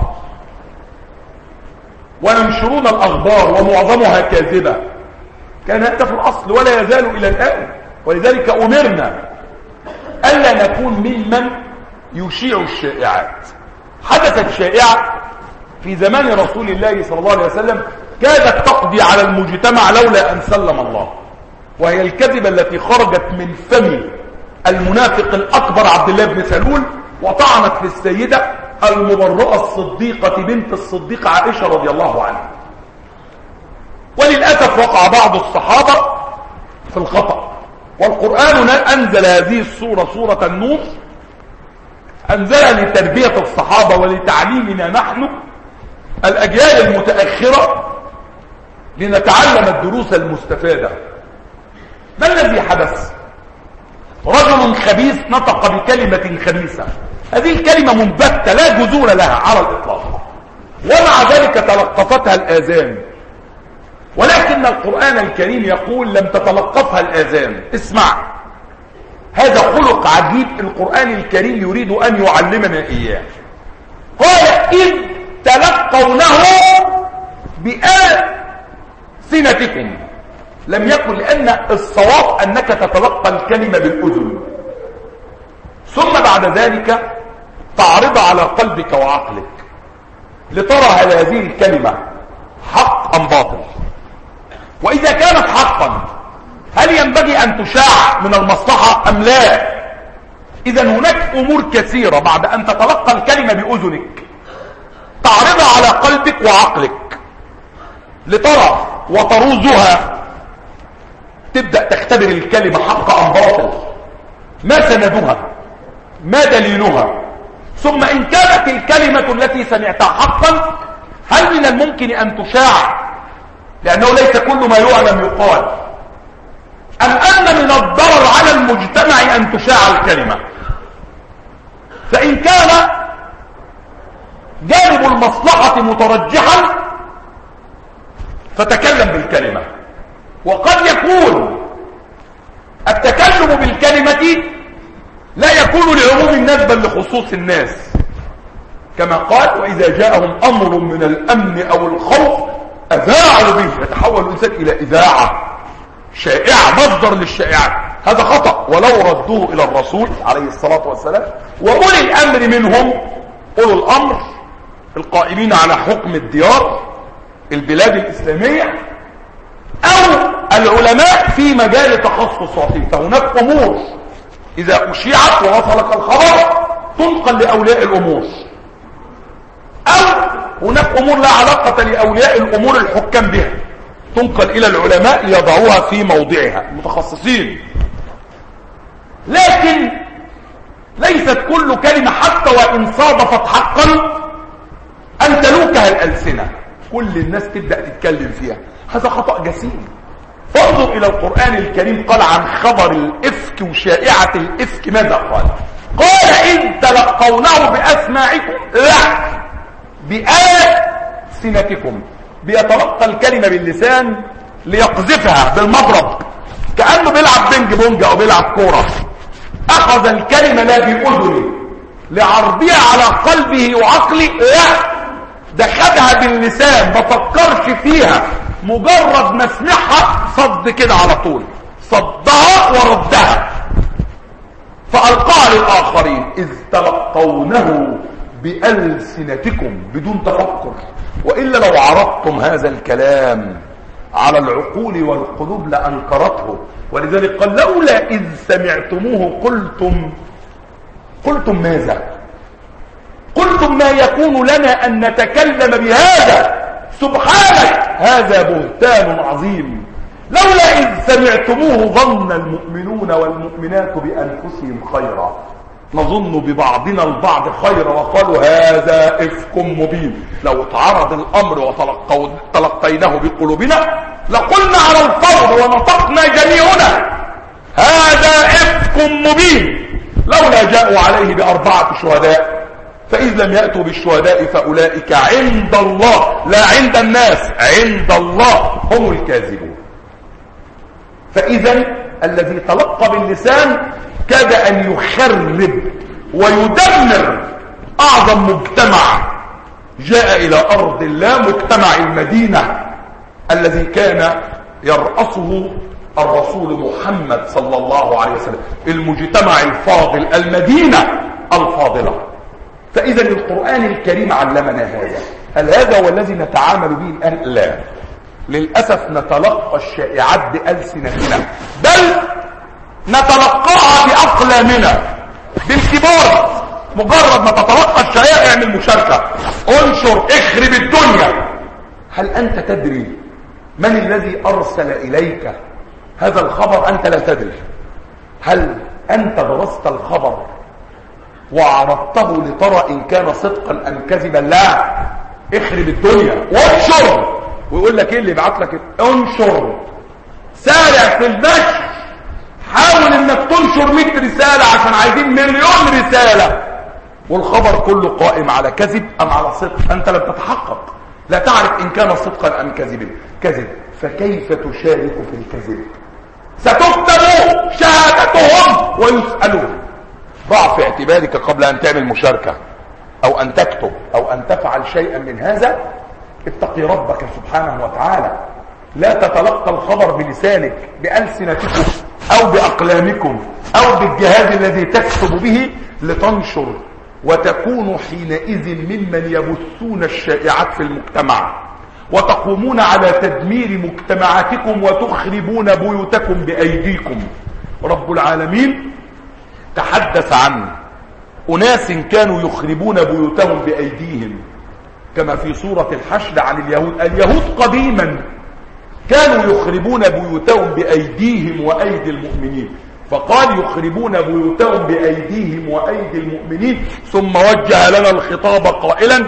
وينشرون الأخبار ومعظمها كاذبة. كان هذا في الأصل ولا يزال إلى الآن، ولذلك أمرنا ألا نكون ممن يشيع الشائعات. حدثت شائعة في زمان رسول الله صلى الله عليه وسلم كادت تقضي على المجتمع لولا أن سلم الله، وهي الكذبة التي خرجت من فم المنافق الأكبر عبد الله بن سلول وطعنت في السيدة المبرأة الصديقة بنت الصديق عائشة رضي الله عنها. وللأسف وقع بعض الصحابة في الخطأ، والقرآن أنزل هذه السورة سورة النور أنزلها لتربية الصحابة ولتعليمنا نحن الأجيال المتأخرة لنتعلم الدروس المستفادة. ما الذي حدث؟ رجل خبيث نطق بكلمة خبيثة، هذه الكلمة منبتة لا جذور لها على الإطلاق، ومع ذلك تلقفتها الآذان، ولكن القرآن الكريم يقول لم تتلقفها الآذان. اسمع، هذا خلق عجيب القرآن الكريم يريد أن يعلمنا إياه. قال إذ تلقونه بألسنتكم، لم يكن، لأن الصواب أنك تتلقى الكلمة بالأذن ثم بعد ذلك تعرض على قلبك وعقلك لترى هل هذه الكلمة حق أم باطل. وإذا كانت حقا هل ينبغي أن تشاع من المصلحة أم لا؟ إذا هناك أمور كثيرة بعد أن تتلقى الكلمة بأذنك تعرضها على قلبك وعقلك لترى وتروزها، تبدأ تختبر الكلمة حق أم باطل، ما سندها، ما دليلها، ثم إن كانت الكلمة التي سمعتها حقا هل من الممكن أن تشاع، لأنه ليس كل ما يعلم يقال، أم أن من الضرر على المجتمع أن تشاع الكلمة. فإن كان جانب المصلحة مترجحا فتكلم بالكلمة، وقد يكون التكلم بالكلمة لا يكون لعموم الناس بل لخصوص الناس، كما قال وإذا جاءهم أمر من الأمن أو الخوف أذاعوا به، يتحول الإنسان إلى إذاعة شائعة مصدر للشائعات. هذا خطأ، ولو ردوه إلى الرسول عليه الصلاة والسلام وأولي الأمر منهم أولو الأمر القائمين على حكم الديار البلاد الإسلامية أو العلماء في مجال تخصصاتهم، فهناك أمور إذا أشيعت ووصلك الخبر تنقل لأولياء الأمور، أو هناك أمور لا علاقة لأولياء الأمور الحكام بها تنقل إلى العلماء ليضعوها في موضعها المتخصصين. لكن ليست كل كلمة حتى وإن صادفت حقا أن تلوكها الألسنة كل الناس تبدأ تتكلم فيها، هذا خطأ جسيم. فانظر إلى القرآن الكريم قال عن خبر الإفك وشائعة الإفك ماذا قال؟ قال إن تلقونه بأسماعكم، لا، بألسنتكم، بيتلقى الكلمة باللسان ليقذفها بالمضرب كأنه بيلعب بينج بونج أو بيلعب كورة. أخذ الكلمة لا بأذنه لعرضها على قلبه وعقله، لا، ده خدها باللسان ما فكرش فيها، مجرد ما سمعها صد كده على طول، صدها وردها فألقاها للآخرين. إذ تلقونه بألسنتكم بدون تفكر، وإلا لو عرضتم هذا الكلام على العقول والقلوب لأنكرته. ولذلك قال لولا إذ سمعتموه قلتم ماذا؟ قلتم ما يكون لنا أن نتكلم بهذا، سبحانك هذا بهتان عظيم. لولا إذ سمعتموه ظن المؤمنون والمؤمنات بأنفسهم خيرا نظن ببعضنا البعض خيرا وقالوا هذا إفك مبين. لو تعرض الأمر وتلقيناه بقلوبنا لقلنا على الفور ونطقنا جميعنا هذا إفك مبين، لولا جاءوا عليه ب4 شهداء. فإذ لم يأتوا بالشهداء فأولئك عند الله، لا عند الناس، عند الله هم الكاذبون. فإذا الذي تلقى باللسان كاد أن يخرب ويدمر أعظم مجتمع جاء إلى أرض الله، مجتمع المدينة الذي كان يرأسه الرسول محمد صلى الله عليه وسلم، المجتمع الفاضل، المدينة الفاضلة. فإذا القرآن الكريم علمنا هذا. هل هذا هو الذي نتعامل به الآن؟ لا، للأسف نتلقى الشائعات بألسنتنا، بل نتلقاها بأقلامنا بالكبار. مجرد ما تتلقى الشائع اعمل مشاركة، انشر، اخرب الدنيا. هل أنت تدري من الذي أرسل إليك هذا الخبر؟ أنت لا تدري. هل أنت درست الخبر وعرضته لترى إن كان صدقا أم كذبا؟ لا، اخرب الدنيا وانشر. ويقول لك ايه اللي يبعت لك؟ انشر، سارع في النشر، حاول انك تنشر 100 رسالة عشان عايزين 1,000,000 رسالة، والخبر كله قائم على كذب ام على صدق. انت لم تتحقق، لا تعرف ان كان صدقا ام كذب. فكيف تشارك في الكذب؟ ستكتب شهادتهم ويسألون. ضع في اعتبارك قبل ان تعمل مشاركة او ان تكتب او ان تفعل شيئا من هذا، اتقي ربك سبحانه وتعالى. لا تتلقى الخبر بلسانك بألسنتكم او باقلامكم او بالجهاز الذي تكتب به لتنشر، وتكونوا حينئذ ممن يبثون الشائعات في المجتمع، وتقومون على تدمير مجتمعاتكم وتخربون بيوتكم بأيديكم. رب العالمين تحدث عن أناس كانوا يخربون بيوتهم بأيديهم، كما في سورة الحشر عن اليهود قديما كانوا يخربون بيوتهم بأيديهم وأيدي المؤمنين، فقال يخربون بيوتهم بأيديهم وأيدي المؤمنين، ثم وجه لنا الخطاب قائلا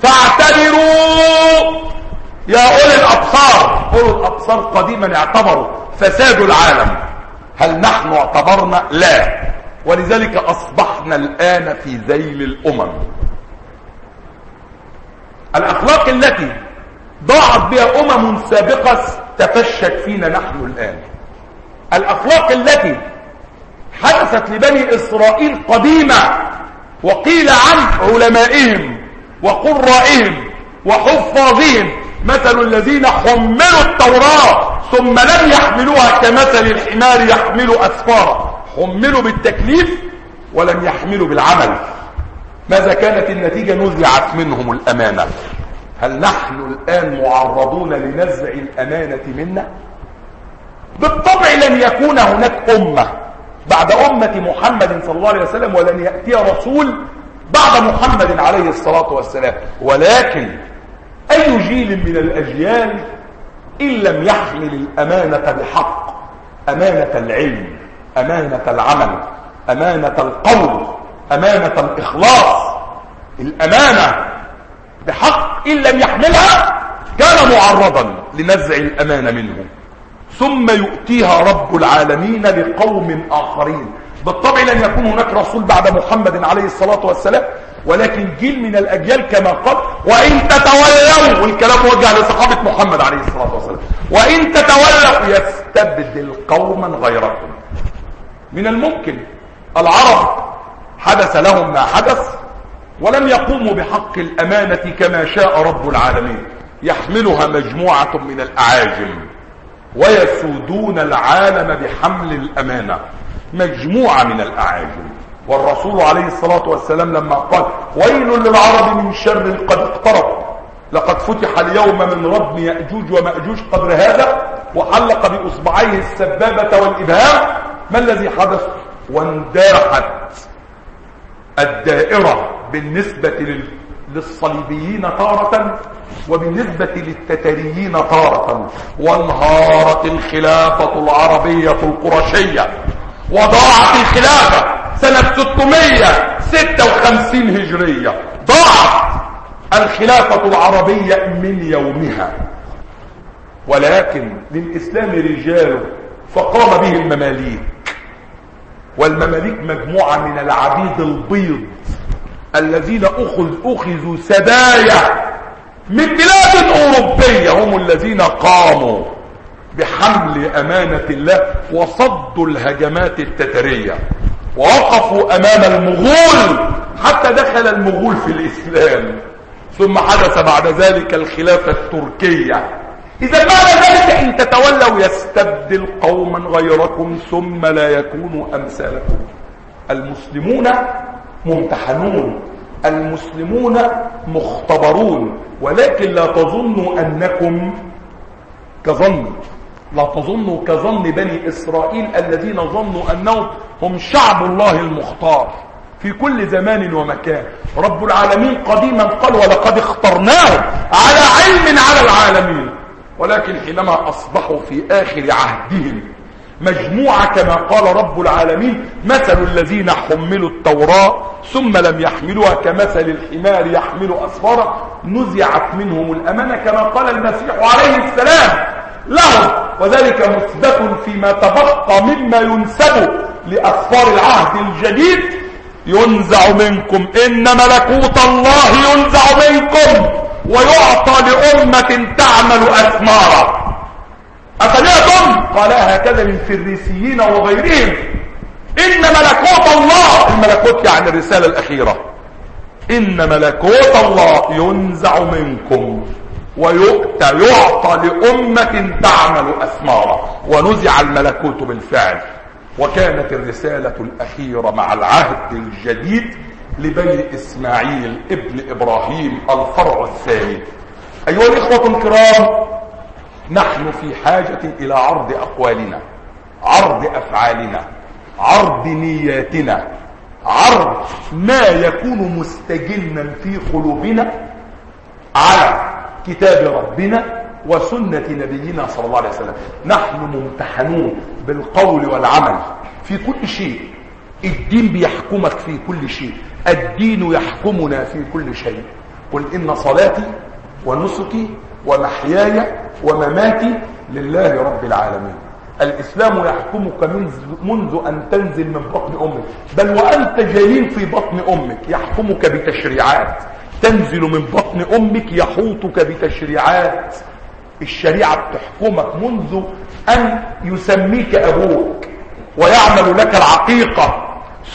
فاعتبروا يا أولي الأبصار. أولي الأبصار قديما اعتبروا فساد العالم، هل نحن اعتبرنا؟ لا، ولذلك أصبحنا الآن في ذيل الأمم. الأخلاق التي ضاعت بها أمم سابقة تفشت فينا نحن الآن. الأخلاق التي حدثت لبني إسرائيل قديمة وقيل عن علمائهم وقرائهم وحفاظهم مثل الذين حملوا التوراة ثم لم يحملوها كمثل الحمار يحمل أسفارا. حملوا بالتكليف ولم يحملوا بالعمل. ماذا كانت النتيجة؟ نزعت منهم الأمانة. هل نحن الآن معرضون لنزع الأمانة منا؟ بالطبع لن يكون هناك أمة بعد أمة محمد صلى الله عليه وسلم، ولن يأتي رسول بعد محمد عليه الصلاة والسلام، ولكن أي جيل من الأجيال إن لم يحمل الأمانة بحق، أمانة العلم، أمانة العمل، أمانة القول، أمانة الإخلاص، الأمانة بحق، إن لم يحملها كان معرضا لنزع الأمانة منه. ثم يؤتيها رب العالمين لقوم آخرين. بالطبع لن يكون هناك رسول بعد محمد عليه الصلاة والسلام، ولكن جيل من الأجيال كما قال وإن تتولوا، والكلام موجه لصحابة محمد عليه الصلاة والسلام، وإن تتولوا يستبدل قوما غيركم. من الممكن العرب حدث لهم ما حدث ولم يقوموا بحق الأمانة كما شاء رب العالمين، يحملها مجموعة من الأعاجم ويسودون العالم بحمل الأمانة، مجموعة من الأعاجم. والرسول عليه الصلاة والسلام لما قال ويل للعرب من شر قد اقترب، لقد فتح اليوم من ردم يأجوج ومأجوج قدر هذا، وحلق بأصبعيه السبابة والإبهام. ما الذي حدث؟ وانداحت الدائرة بالنسبة للصليبيين تارة وبالنسبة للتتريين تارة، وانهارت الخلافة العربية القرشية، وضاعت الخلافة سنة 656 هجرية ضاعت الخلافة العربية من يومها، ولكن للإسلام رجاله فقام به المماليك. والمماليك مجموعة من العبيد البيض الذين أخذوا سبايا من بلاد أوروبية، هم الذين قاموا بحمل أمانة الله وصدوا الهجمات التترية، ووقفوا أمام المغول حتى دخل المغول في الإسلام، ثم حدث بعد ذلك الخلافة التركية. إذا معنى ذلك إن تتولوا يستبدل قوما غيركم ثم لا يكونوا أمثالكم. المسلمون ممتحنون، المسلمون مختبرون، ولكن لا تظنوا أنكم لا تظنوا كظن بني إسرائيل الذين ظنوا أنهم هم شعب الله المختار في كل زمان ومكان. رب العالمين قديما قال ولقد اخترناهم على علم على العالمين، ولكن حينما أصبحوا في آخر عهدهم مجموعة كما قال رب العالمين مثل الذين حملوا التوراة ثم لم يحملوها كمثل الحمار يحمل أسفارا نزعت منهم الأمانة كما قال المسيح عليه السلام لهم، وذلك مثبت فيما تبقى مما ينسب لأسفار العهد الجديد. ينزع منكم إن ملكوت الله ينزع منكم ويعطى لأمة تعمل أثمارا. أفليتم قال هكذا من فريسيين وغيرهم إن ملكوت الله، الملكوت يعني الرسالة الأخيرة، إن ملكوت الله ينزع منكم ويعطى لأمة تعمل أثمارا. ونزع الملكوت بالفعل، وكانت الرسالة الأخيرة مع العهد الجديد لبني إسماعيل ابن إبراهيم الفرع الثاني. أيها الإخوة الكرام، نحن في حاجة إلى عرض أقوالنا، عرض أفعالنا، عرض نياتنا، عرض ما يكون مستجنا في قلوبنا على كتاب ربنا وسنة نبينا صلى الله عليه وسلم. نحن ممتحنون بالقول والعمل في كل شيء. الدين بيحكمك في كل شيء، الدين يحكمنا في كل شيء. قل إن صلاتي ونسكي ومحياي ومماتي لله رب العالمين. الإسلام يحكمك منذ أن تنزل من بطن أمك، بل وأنت جنين في بطن أمك يحكمك بتشريعات. تنزل من بطن أمك يحوطك بتشريعات. الشريعة بتحكمك منذ أن يسميك أبوك ويعمل لك العقيقة،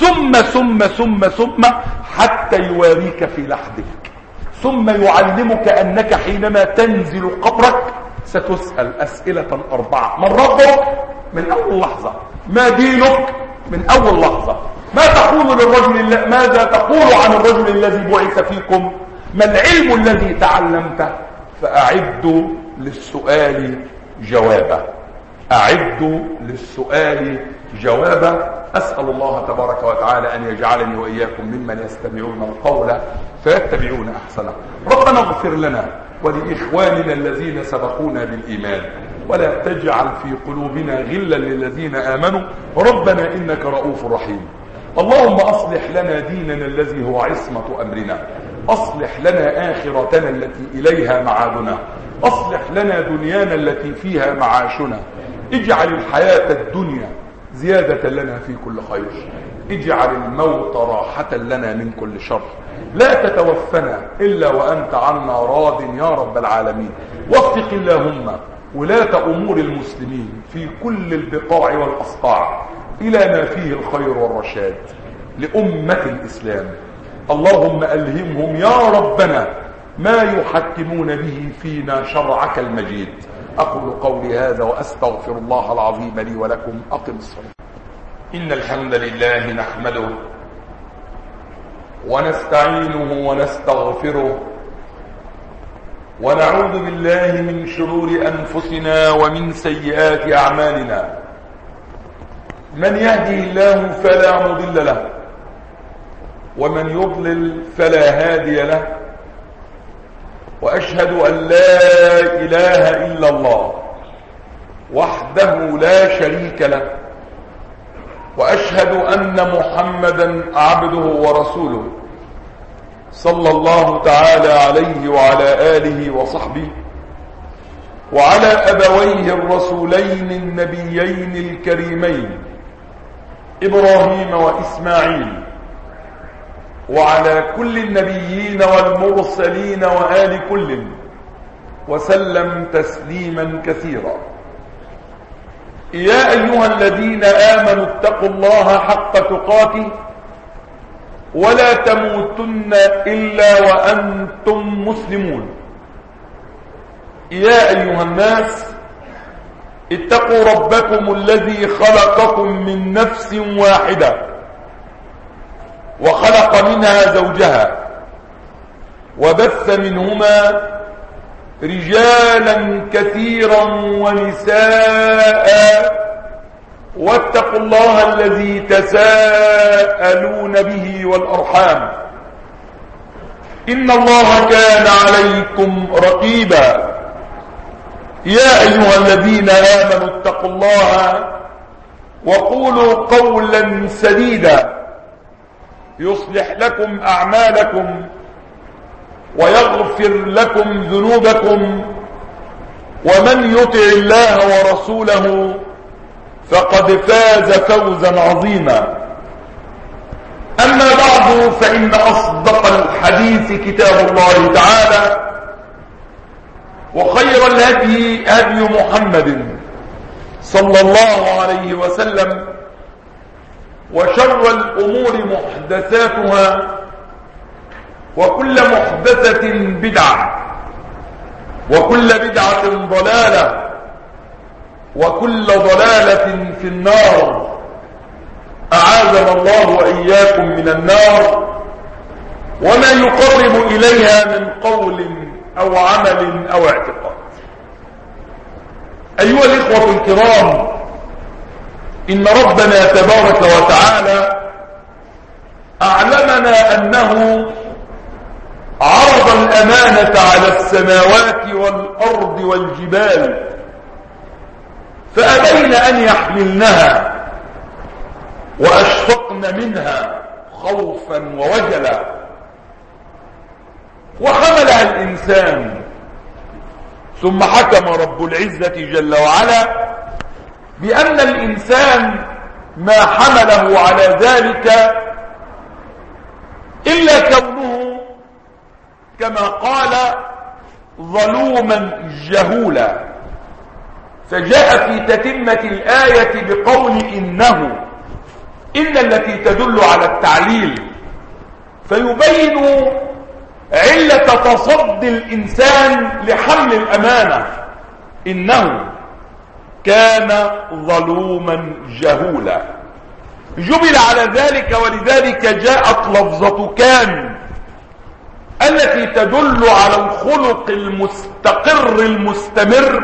ثم حتى يواريك في لحدك، ثم يعلمك أنك حينما تنزل قبرك ستسأل أسئلة 4: من ربك؟ من أول لحظة. ما دينك؟ من أول لحظة. ما تقول للرجل؟ ماذا تقول عن الرجل الذي بعث فيكم؟ ما العلم الذي تعلمته؟ فأعدوا للسؤال جوابا، أعدوا للسؤال جوابا. أسأل الله تبارك وتعالى أن يجعلني وإياكم ممن يستمعون القول فيتبعون أحسنه. ربنا اغفر لنا ولإخواننا الذين سبقونا بالإيمان، ولا تجعل في قلوبنا غلا للذين آمنوا ربنا إنك رؤوف رحيم. اللهم أصلح لنا ديننا الذي هو عصمة أمرنا، أصلح لنا آخرتنا التي إليها معادنا، أصلح لنا دنيانا التي فيها معاشنا. اجعل الحياة الدنيا زيادة لنا في كل خير، اجعل الموت راحة لنا من كل شر. لا تتوفنا إلا وأنت عنا راض يا رب العالمين. وفق اللهم ولاة أمور المسلمين في كل البقاع والأصقاع إلى ما فيه الخير والرشاد لأمة الإسلام. اللهم ألهمهم يا ربنا ما يحكمون به فينا شرعك المجيد. أقول قولي هذا وأستغفر الله العظيم لي ولكم. أقم الصلاة. إن الحمد لله نحمده ونستعينه ونستغفره ونعوذ بالله من شرور أنفسنا ومن سيئات أعمالنا. من يهده الله فلا مضل له ومن يضلل فلا هادي له، وأشهد أن لا إله إلا الله وحده لا شريك له، وأشهد أن محمدا عبده ورسوله صلى الله تعالى عليه وعلى آله وصحبه وعلى أبويه الرسولين النبيين الكريمين إبراهيم وإسماعيل وعلى كل النبيين والمرسلين وآل كل وسلم تسليما كثيرا. يا أيها الذين آمنوا اتقوا الله حق تقاته ولا تموتن إلا وأنتم مسلمون. يا أيها الناس اتقوا ربكم الذي خلقكم من نفس واحدة وخلق منها زوجها وبث منهما رجالا كثيرا ونساء واتقوا الله الذي تساءلون به والأرحام إن الله كان عليكم رقيبا. يا أيها الذين آمنوا اتقوا الله وقولوا قولا سديدا يصلح لكم أعمالكم ويغفر لكم ذنوبكم ومن يطع الله ورسوله فقد فاز فوزا عظيما. أما بعد فإن أصدق الحديث كتاب الله تعالى وخير الهدي هدي محمد صلى الله عليه وسلم وشر الأمور محدثاتها وكل محدثة بدعة وكل بدعة ضلالة وكل ضلالة في النار. أعاذنا الله وإياكم من النار وما يقرب إليها من قول أو عمل أو اعتقاد. أيها الإخوة الكرام، إن ربنا تبارك وتعالى أعلمنا أنه عرض الأمانة على السماوات والأرض والجبال فأبين أن يحملنها وأشفقن منها خوفا ووجلا وحملها الإنسان. ثم حكم رب العزة جل وعلا بأن الإنسان ما حمله على ذلك إلا كونه كما قال ظلوما جهولا. فجاء في تتمة الآية بقول إن التي تدل على التعليل فيبين علة تصدي الإنسان لحمل الأمانة. إنه كان ظلوما جهولا جبل على ذلك، ولذلك جاءت لفظة كان التي تدل على الخلق المستقر المستمر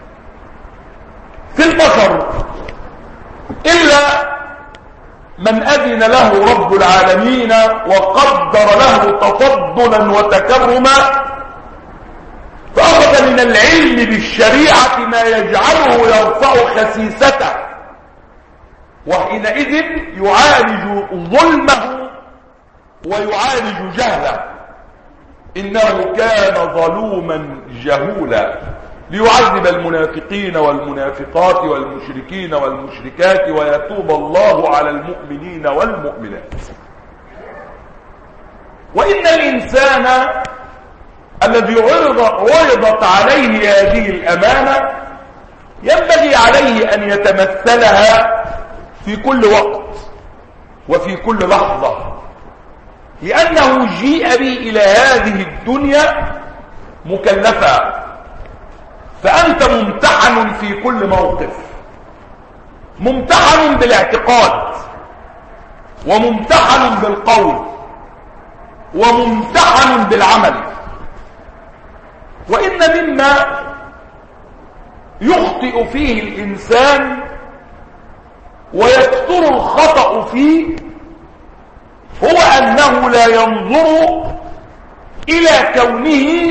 في البشر، إلا من أذن له رب العالمين وقدر له تفضلا وتكرما فأخذ من العلم بالشريعة ما يجعله يرفع خسيسته، وحينئذ يعالج ظلمه ويعالج جهله. إنه كان ظلوما جهولا ليعذب المنافقين والمنافقات والمشركين والمشركات ويتوب الله على المؤمنين والمؤمنات. وإن الإنسان الذي عرضت عليه هذه الأمانة ينبغي عليه أن يتمثلها في كل وقت وفي كل لحظة، لأنه جيء به إلى هذه الدنيا مكلفا. فأنت ممتحن في كل موقف، ممتحن بالاعتقاد وممتحن بالقول وممتحن بالعمل. وإن مما يخطئ فيه الإنسان ويكثر الخطأ فيه هو أنه لا ينظر إلى كونه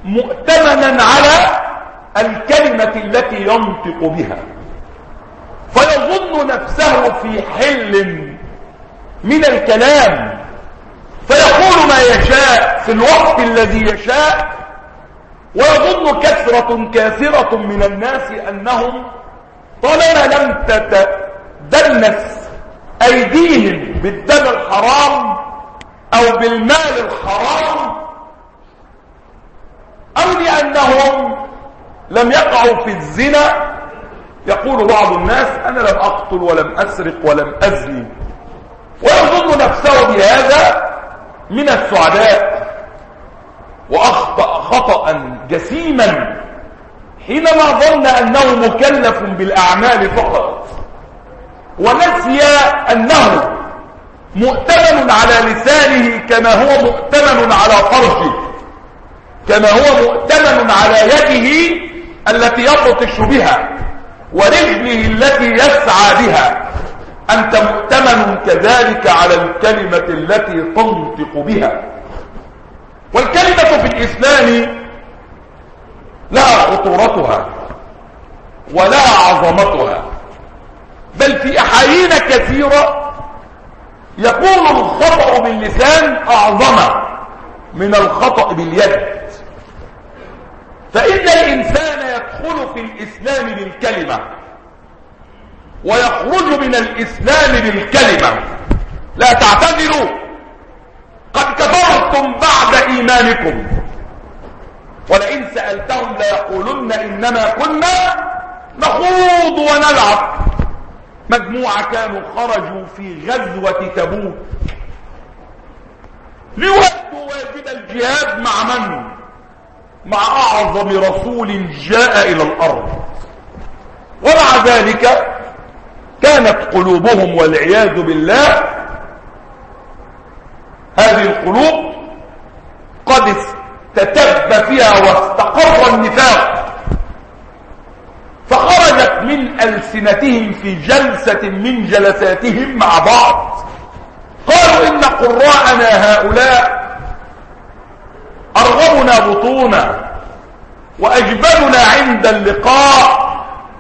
مؤتمنا على الكلمة التي ينطق بها. فيظن نفسه في حل من الكلام فيقول ما يشاء في الوقت الذي يشاء، ويظن كثرة من الناس أنهم طالما لم تتدنس أيديهم بالدم الحرام أو بالمال الحرام، أو لأنهم لم يقعوا في الزنا، يقول بعض الناس أنا لم أقتل ولم أسرق ولم أزني، ويظن نفسه بهذا من السعداء. وأخطأ خطأ جسيما حينما ظن أنه مكلف بالأعمال فقط، ونسي أنه مؤتمن على لسانه كما هو مؤتمن على فرجه، كما هو مؤتمن على يده التي يبطش بها ورجله التي يسعى بها. أنت مؤتمن كذلك على الكلمة التي تنطق بها. والكلمة في الإسلام لها خطورتها ولها عظمتها، بل في أحايين كثيرة يكون الخطأ باللسان أعظم من الخطأ باليد. فإن الإنسان يدخل في الإسلام بالكلمة ويخرج من الإسلام بالكلمة. لا تعتذروا، قد كفرتم بعد إيمانكم. ولئن سألتهم ليقولن إنما كنا نخوض ونلعب. مجموعة كانوا خرجوا في غزوة تبوك ليؤدوا واجب الجهاد مع من؟ مع أعظم رسول جاء إلى الأرض، ومع ذلك كانت قلوبهم والعياذ بالله هذه القلوب قد استتب فيها واستقر النفاق، فخرجت من ألسنتهم في جلسة من جلساتهم مع بعض قالوا إن قراءنا هؤلاء أرغبنا بطونا وأجبلنا عند اللقاء.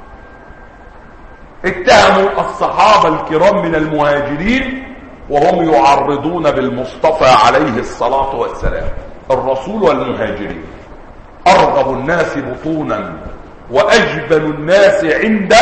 اتهموا الصحابة الكرام من المهاجرين وهم يعرضون بالمصطفى عليه الصلاة والسلام، الرسول والمهاجرين أرغب الناس بطونا وأجبل الناس عند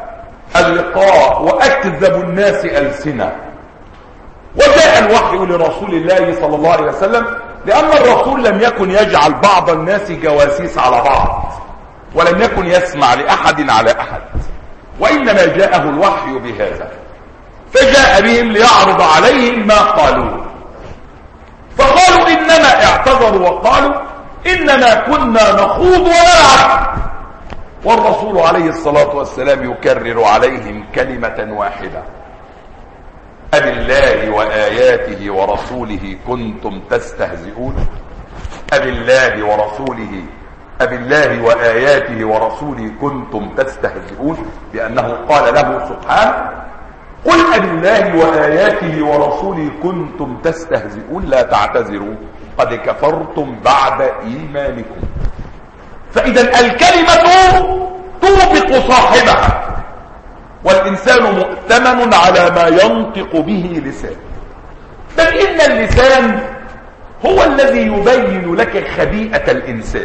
اللقاء وأكذب الناس ألسنة. وجاء الوحي لرسول الله صلى الله عليه وسلم لأن الرسول لم يكن يجعل بعض الناس جواسيس على بعض، ولم يكن يسمع لأحد على أحد، وإنما جاءه الوحي بهذا، فجاء بهم ليعرض عليهم ما قالوا. فقالوا إنما اعتذروا وقالوا إنما كنا نخوض ونلعب، والرسول عليه الصلاة والسلام يكرر عليهم كلمة واحدة: أبالله وآياته ورسوله كنتم تستهزئون. أبالله ورسوله، أبالله وآياته ورسوله كنتم تستهزئون، بأنه قال له سبحانه: قل أبالله وآياته ورسوله كنتم تستهزئون لا تعتذروا قد كفرتم بعد إيمانكم. فإذا الكلمة توبق صاحبها، والإنسان مؤتمن على ما ينطق به لسانه. بل إن اللسان هو الذي يبين لك خبيئة الإنسان.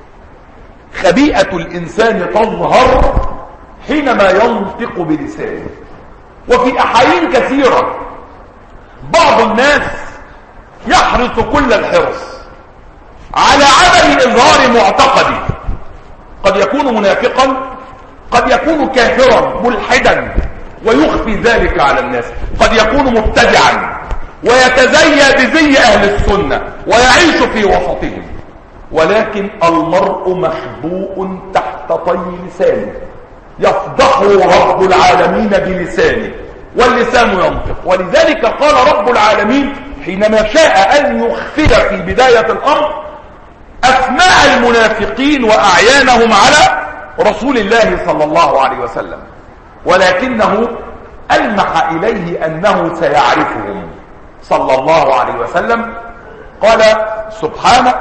خبيئة الإنسان تظهر حينما ينطق بلسانه. وفي أحايين كثيرة بعض الناس يحرص كل الحرص على عدم إظهار معتقده، قد يكون منافقا، قد يكون كافرا ملحدا ويخفي ذلك على الناس، قد يكون مبتدعا ويتزيى بزي أهل السنة ويعيش في وسطهم، ولكن المرء مخبوء تحت طي لسانه، يفضحه رب العالمين بلسانه، واللسان ينطق. ولذلك قال رب العالمين حينما شاء أن يخفي في بداية الأمر أسماء المنافقين وأعيانهم على رسول الله صلى الله عليه وسلم، ولكنه ألمح إليه أنه سيعرفهم صلى الله عليه وسلم. قال سبحانه: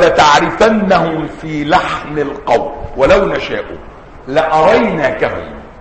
ولتعرفنهم في لحن القول ولو نشاء لأريناكهم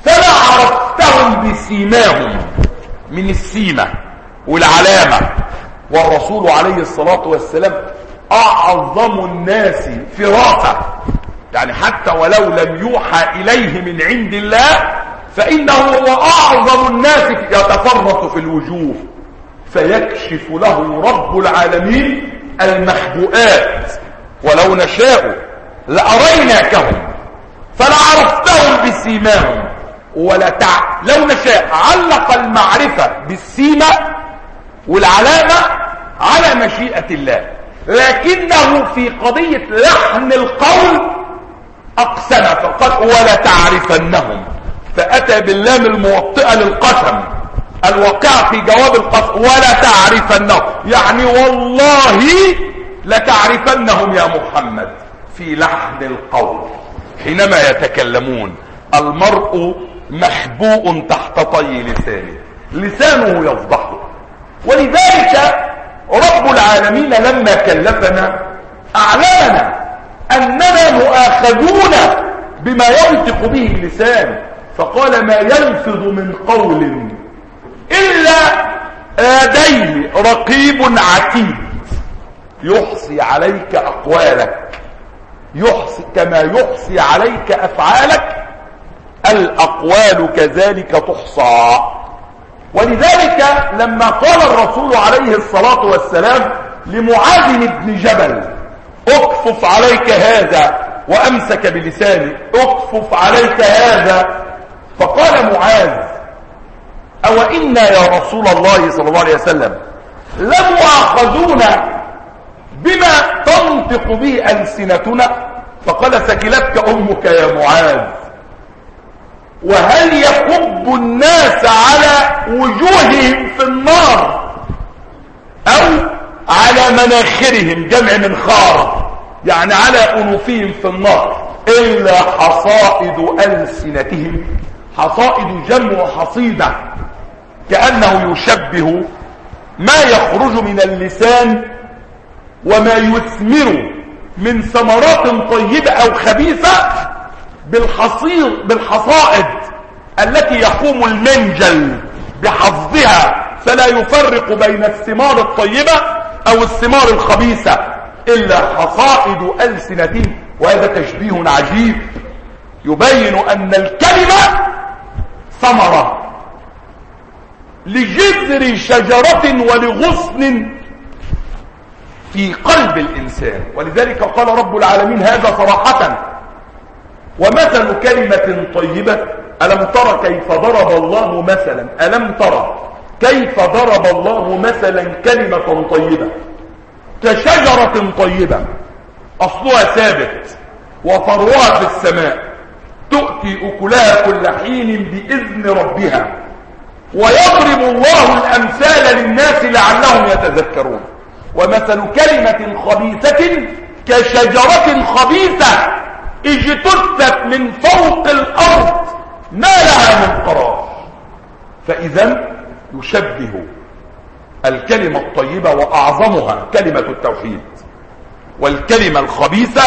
فلا عرفتهم بسيماهم، من السيمة والعلامة. والرسول عليه الصلاة والسلام أعظم الناس فراسة، يعني حتى ولو لم يوحى إليه من عند الله فإنه هو أعظم الناس يتفرط في الوجوه، فيكشف له رب العالمين المحبوءات. ولو نشاء لأريناكهم فلعرفتهم بسيماهم لو نشاء علق المعرفة بالسيمة والعلامة على مشيئة الله، لكنه في قضية لحن القول أقسم فقال ولتعرفنهم، فأتى باللام الموطئة للقسم الواقع في جواب القسم، ولتعرفنهم يعني والله لتعرفنهم يا محمد في لحن القول. حينما يتكلمون المرء محبوء تحت طي لسانه، لسانه يفضحه. ولذلك رب العالمين لما كلفنا أعلمنا أننا مؤاخذون بما ينطق به اللسان، فقال ما يلفظ من قول إلا لديه رقيب عتيد يحصي عليك أقوالك، كما يحصي عليك أفعالك الأقوال كذلك تحصى. ولذلك لما قال الرسول عليه الصلاة والسلام لمعاذ بن جبل اكفف عليك هذا، وأمسك بلسانه اكفف عليك هذا، فقال معاذ أو إنا يا رسول الله صلى الله عليه وسلم لمؤاخذون بما تنطق به ألسنتنا؟ فقال ثكلتك أمك يا معاذ. وهل يكب الناس على وجوههم في النار أو على مناخرهم، جمع منخار، يعني على أنوفهم في النار، إلا حصائد ألسنتهم. حصائد جمع حصيدة، كأنه يشبه ما يخرج من اللسان وما يثمر من ثمرات طيبة أو خبيثة بالحصائد التي يقوم المنجل بحفظها، فلا يفرق بين الثمار الطيبة أو الثمار الخبيثة إلا حصائد ألسنتهم. وهذا تشبيه عجيب يبين أن الكلمة ثمرة لجذر شجرة ولغصن في قلب الإنسان. ولذلك قال رب العالمين هذا صراحة ومثل كلمة طيبة ألم تر كيف ضرب الله مثلا، ألم تر كيف ضرب الله مثلا كلمة طيبة كشجرة طيبة أصلها ثابت وفروها في السماء تؤتي أكلها كل حين بإذن ربها ويضرب الله الأمثال للناس لعلهم يتذكرون. ومثل كلمة خبيثة كشجرة خبيثة اجتثت من فوق الأرض ما لها من قرار. فإذا يشبه الكلمة الطيبة وأعظمها كلمة التوحيد، والكلمة الخبيثة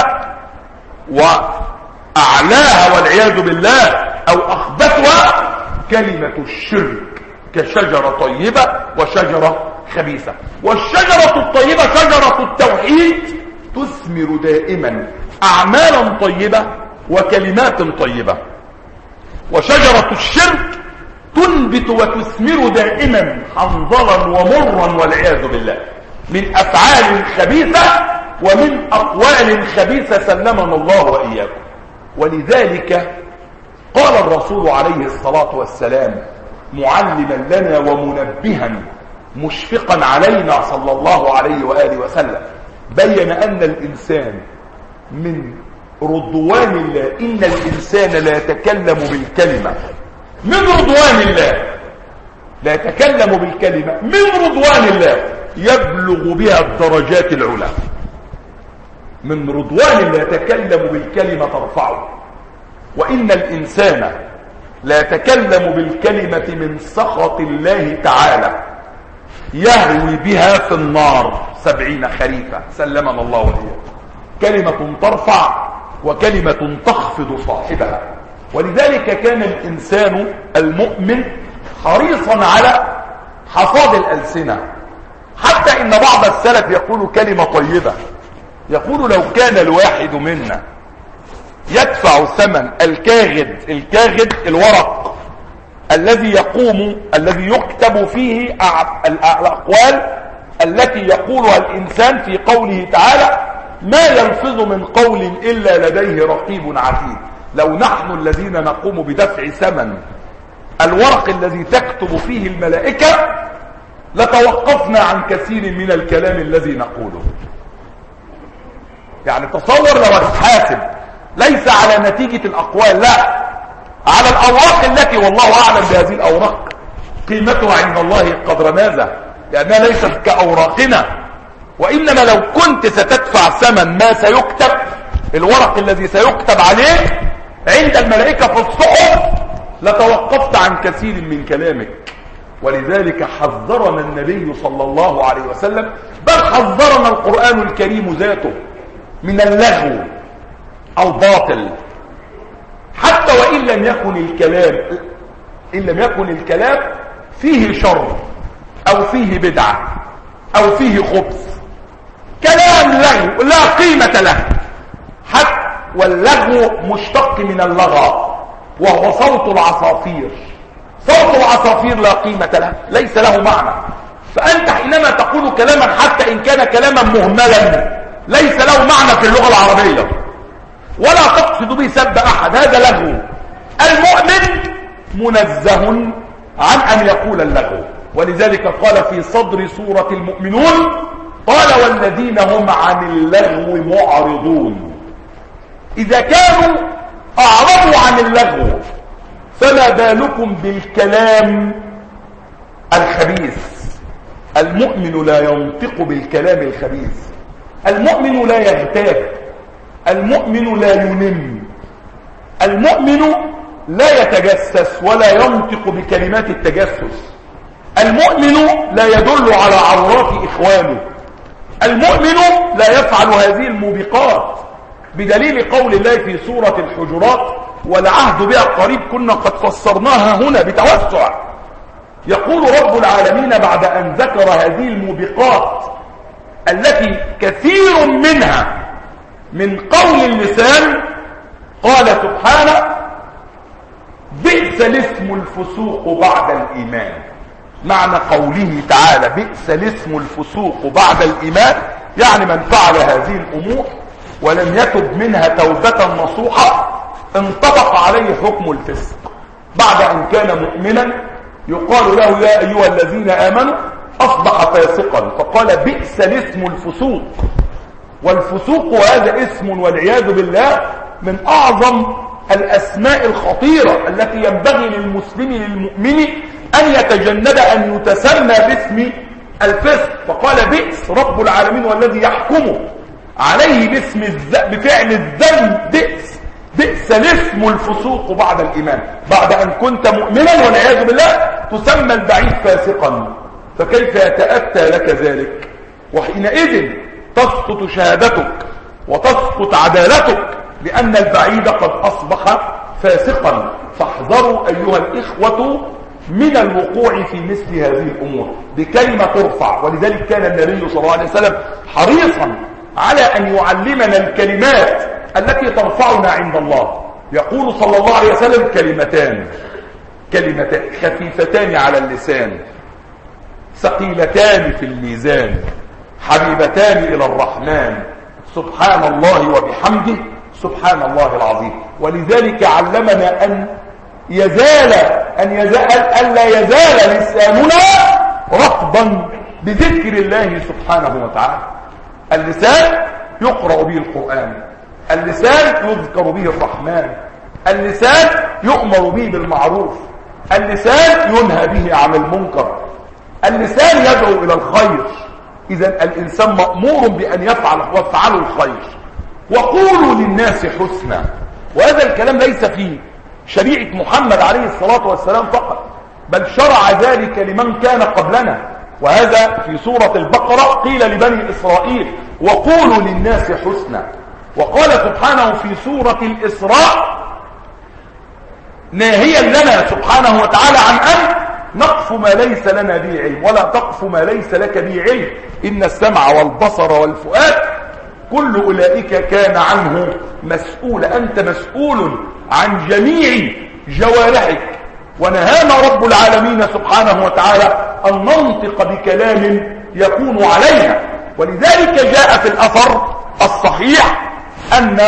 وأعلاها والعياذ بالله أو أخبثها كلمة الشرك، كشجرة طيبة وشجرة خبيثة. والشجرة الطيبة شجرة التوحيد تثمر دائما أعمالا طيبة وكلمات طيبة، وشجرة الشرك تنبت وتثمر دائما حنظلا ومرا والعياذ بالله من أفعال خبيثة ومن أقوال خبيثة سلمنا الله وإياكم. ولذلك قال الرسول عليه الصلاة والسلام معلما لنا ومنبها مشفقا علينا صلى الله عليه وآله وسلم، بين أن الإنسان من رضوان الله، إن الإنسان لا يتكلم بالكلمة من رضوان الله، لا يتكلم بالكلمة من رضوان الله يبلغ بها الدرجات العلى. من رضوان الله يتكلم بالكلمة ترفعه. وإن الإنسان لا يتكلم بالكلمة من سخط الله تعالى يهوي بها في النار 70 خريفا سلمنا الله وإياكم. كلمة ترفع وكلمة تخفض صاحبها. ولذلك كان الإنسان المؤمن حريصا على حصاد الألسنة، حتى إن بعض السلف يقول كلمة طيبة، يقول لو كان الواحد منا يدفع ثمن الكاغد الورق الذي يكتب فيه الأقوال التي يقولها الإنسان في قوله تعالى ما يلفظ من قول إلا لديه رقيب عتيد، لو نحن الذين نقوم بدفع ثمن الورق الذي تكتب فيه الملائكة لتوقفنا عن كثير من الكلام الذي نقوله. يعني تصور لو هتحاسب ليس على نتيجة الأقوال، لا، على الأوراق التي والله أعلم بهذه الأوراق قيمتها عند الله قدر ماذا، لأنها ليست كأوراقنا. وإنما لو كنت ستدفع ثمن ما سيكتب، الورق الذي سيكتب عليه عند الملائكة في الصحف، لتوقفت عن كثير من كلامك. ولذلك حذرنا النبي صلى الله عليه وسلم، بل حذرنا القرآن الكريم ذاته من اللغو الباطل، حتى وإن لم يكن الكلام فيه شر أو فيه بدعة أو فيه خبث، كلام لغو لا قيمة له، حتى واللغو مشتق من اللغى وهو صوت العصافير. صوت العصافير لا قيمة له، ليس له معنى. فأنت حينما تقول كلاما حتى إن كان كلاما مهملا ليس له معنى في اللغة العربية ولا تقصد به سب أحد، هذا لغو. المؤمن منزه عن أن يقول اللغو، ولذلك قال في صدر سورة المؤمنون قال والذين هم عن اللغو معرضون. إذا كانوا أعرضوا عن اللغو فما بالكم بالكلام الخبيث. المؤمن لا ينطق بالكلام الخبيث، المؤمن لا يغتاب، المؤمن لا ينم، المؤمن لا يتجسس ولا ينطق بكلمات التجسس، المؤمن لا يدل على عورات إخوانه، المؤمن لا يفعل هذه الموبقات، بدليل قول الله في سورة الحجرات والعهد بها قريب، كنا قد فسرناها هنا بتوسع. يقول رب العالمين بعد أن ذكر هذه الموبقات التي كثير منها من قول اللسان، قال سبحانه بئس الاسم الفسوق بعد الإيمان. معنى قوله تعالى بئس الاسم الفسوق بعد الإيمان يعني من فعل هذه الأمور ولم يتب منها توبة نصوحة انطبق عليه حكم الفسق بعد أن كان مؤمنا. يقال له يا أيها الذين آمنوا أصبح فاسقا، فقال بئس الاسم الفسوق. والفسوق هذا اسم والعياذ بالله من أعظم الأسماء الخطيرة التي ينبغي للمسلم للمؤمن أن يتجنب أن يتسمى باسم الفسق. فقال بئس رب العالمين والذي يحكمه عليه بفعل الذنب بئس الاسم الفسوق بعد الإيمان. بعد أن كنت مؤمنا والعياذ بالله تسمى البعيد فاسقا، فكيف يتأتى لك ذلك؟ وحينئذ تسقط شهادتك وتسقط عدالتك، لأن البعيد قد أصبح فاسقا. فاحذروا أيها الإخوة من الوقوع في مثل هذه الأمور بكلمة ترفع. ولذلك كان النبي صلى الله عليه وسلم حريصا على أن يعلمنا الكلمات التي ترفعنا عند الله. يقول صلى الله عليه وسلم كلمتان خفيفتان على اللسان ثقيلتان في الميزان حبيبتان إلى الرحمن سبحان الله وبحمده سبحان الله العظيم. ولذلك علمنا ألا يزال لساننا رطبا بذكر الله سبحانه وتعالى. اللسان يقرأ به القرآن، اللسان يذكر به الرحمن، اللسان يؤمر به بالمعروف، اللسان ينهى به عن المنكر، اللسان يدعو إلى الخير. إذن الإنسان مأمور بأن يفعل وافعلوا الخير وقولوا للناس حسنا. وهذا الكلام ليس في شريعة محمد عليه الصلاة والسلام فقط، بل شرع ذلك لمن كان قبلنا. وهذا في سورة البقرة قيل لبني إسرائيل وقولوا للناس حسنا. وقال سبحانه في سورة الإسراء ناهيا لنا سبحانه وتعالى عن أن نقف ما ليس لنا به علم، ولا تقف ما ليس لك به علم. إن السمع والبصر والفؤاد كل أولئك كان عنه مسؤولا. أنت مسؤول عن جميع جوارحك. ونهانا رب العالمين سبحانه وتعالى أن ننطق بكلام يكون علينا. ولذلك جاء في الأثر الصحيح أن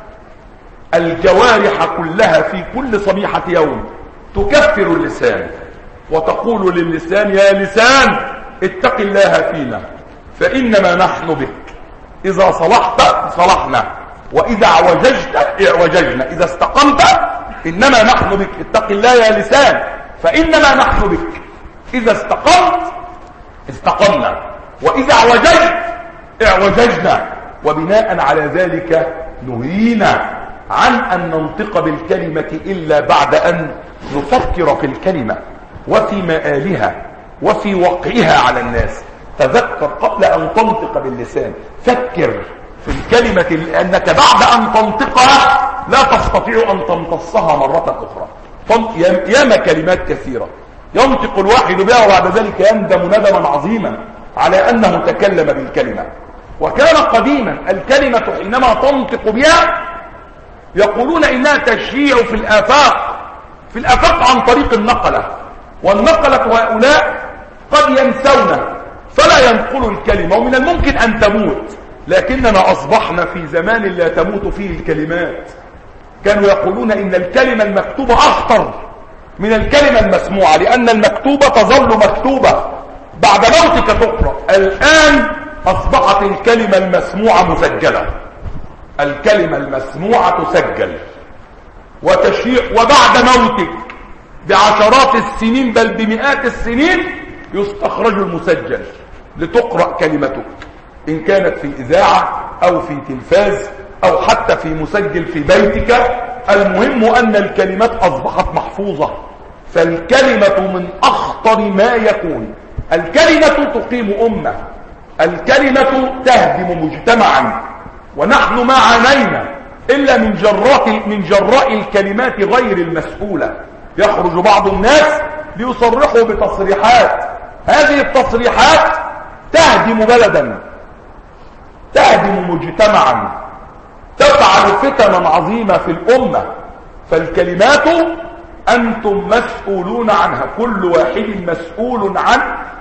الجوارح كلها في كل صبيحة يوم تكفر اللسان وتقول للسان: يا لسان اتق الله فينا فإنما نحن بك، إذا صلحت صلحنا، وإذا اعوججت اعوججنا، إذا استقمت إنما نحن بك، اتق الله يا لسان فإنما نحن بك، إذا استقمت استقمنا، وإذا اعوججت اعوججنا. وبناء على ذلك نهينا عن أن ننطق بالكلمة إلا بعد أن نفكر في الكلمة وفي مآلها وفي وقعها على الناس. تذكر قبل أن تنطق باللسان، فكر في الكلمة، لأنك بعد أن تنطقها لا تستطيع أن تمتصها مرة أخرى. ياما كلمات كثيرة ينطق الواحد بها وبعد ذلك يندم ندما عظيما على أنه تكلم بالكلمة. وكان قديما الكلمة حينما تنطق بها يقولون إنها تشيع في الآفاق عن طريق النقلة، والنقلة هؤلاء قد ينسون فلا ينقلوا الكلمة، ومن الممكن أن تموت. لكننا أصبحنا في زمان لا تموت فيه الكلمات. كانوا يقولون إن الكلمة المكتوبة أخطر من الكلمة المسموعة، لأن المكتوبة تظل مكتوبة بعد موتك تقرأ. الآن أصبحت الكلمة المسموعة مسجلة، الكلمة المسموعة تسجل وتشيع، وبعد موتك بعشرات السنين بل بمئات السنين يستخرج المسجل لتقرأ كلمتك، إن كانت في إذاعة أو في تلفاز أو حتى في مسجل في بيتك. المهم أن الكلمات أصبحت محفوظة. فالكلمة من أخطر ما يكون. الكلمة تقيم أمة، الكلمة تهدم مجتمعا. ونحن ما عانينا إلا من جراء الكلمات غير المسؤولة. يخرج بعض الناس ليصرحوا بتصريحات، هذه التصريحات تهدم بلدا، تهدم مجتمعا، تفعل فتنا عظيمة في الأمة. فالكلمات أنتم مسؤولون عنها، كل واحد مسؤول عن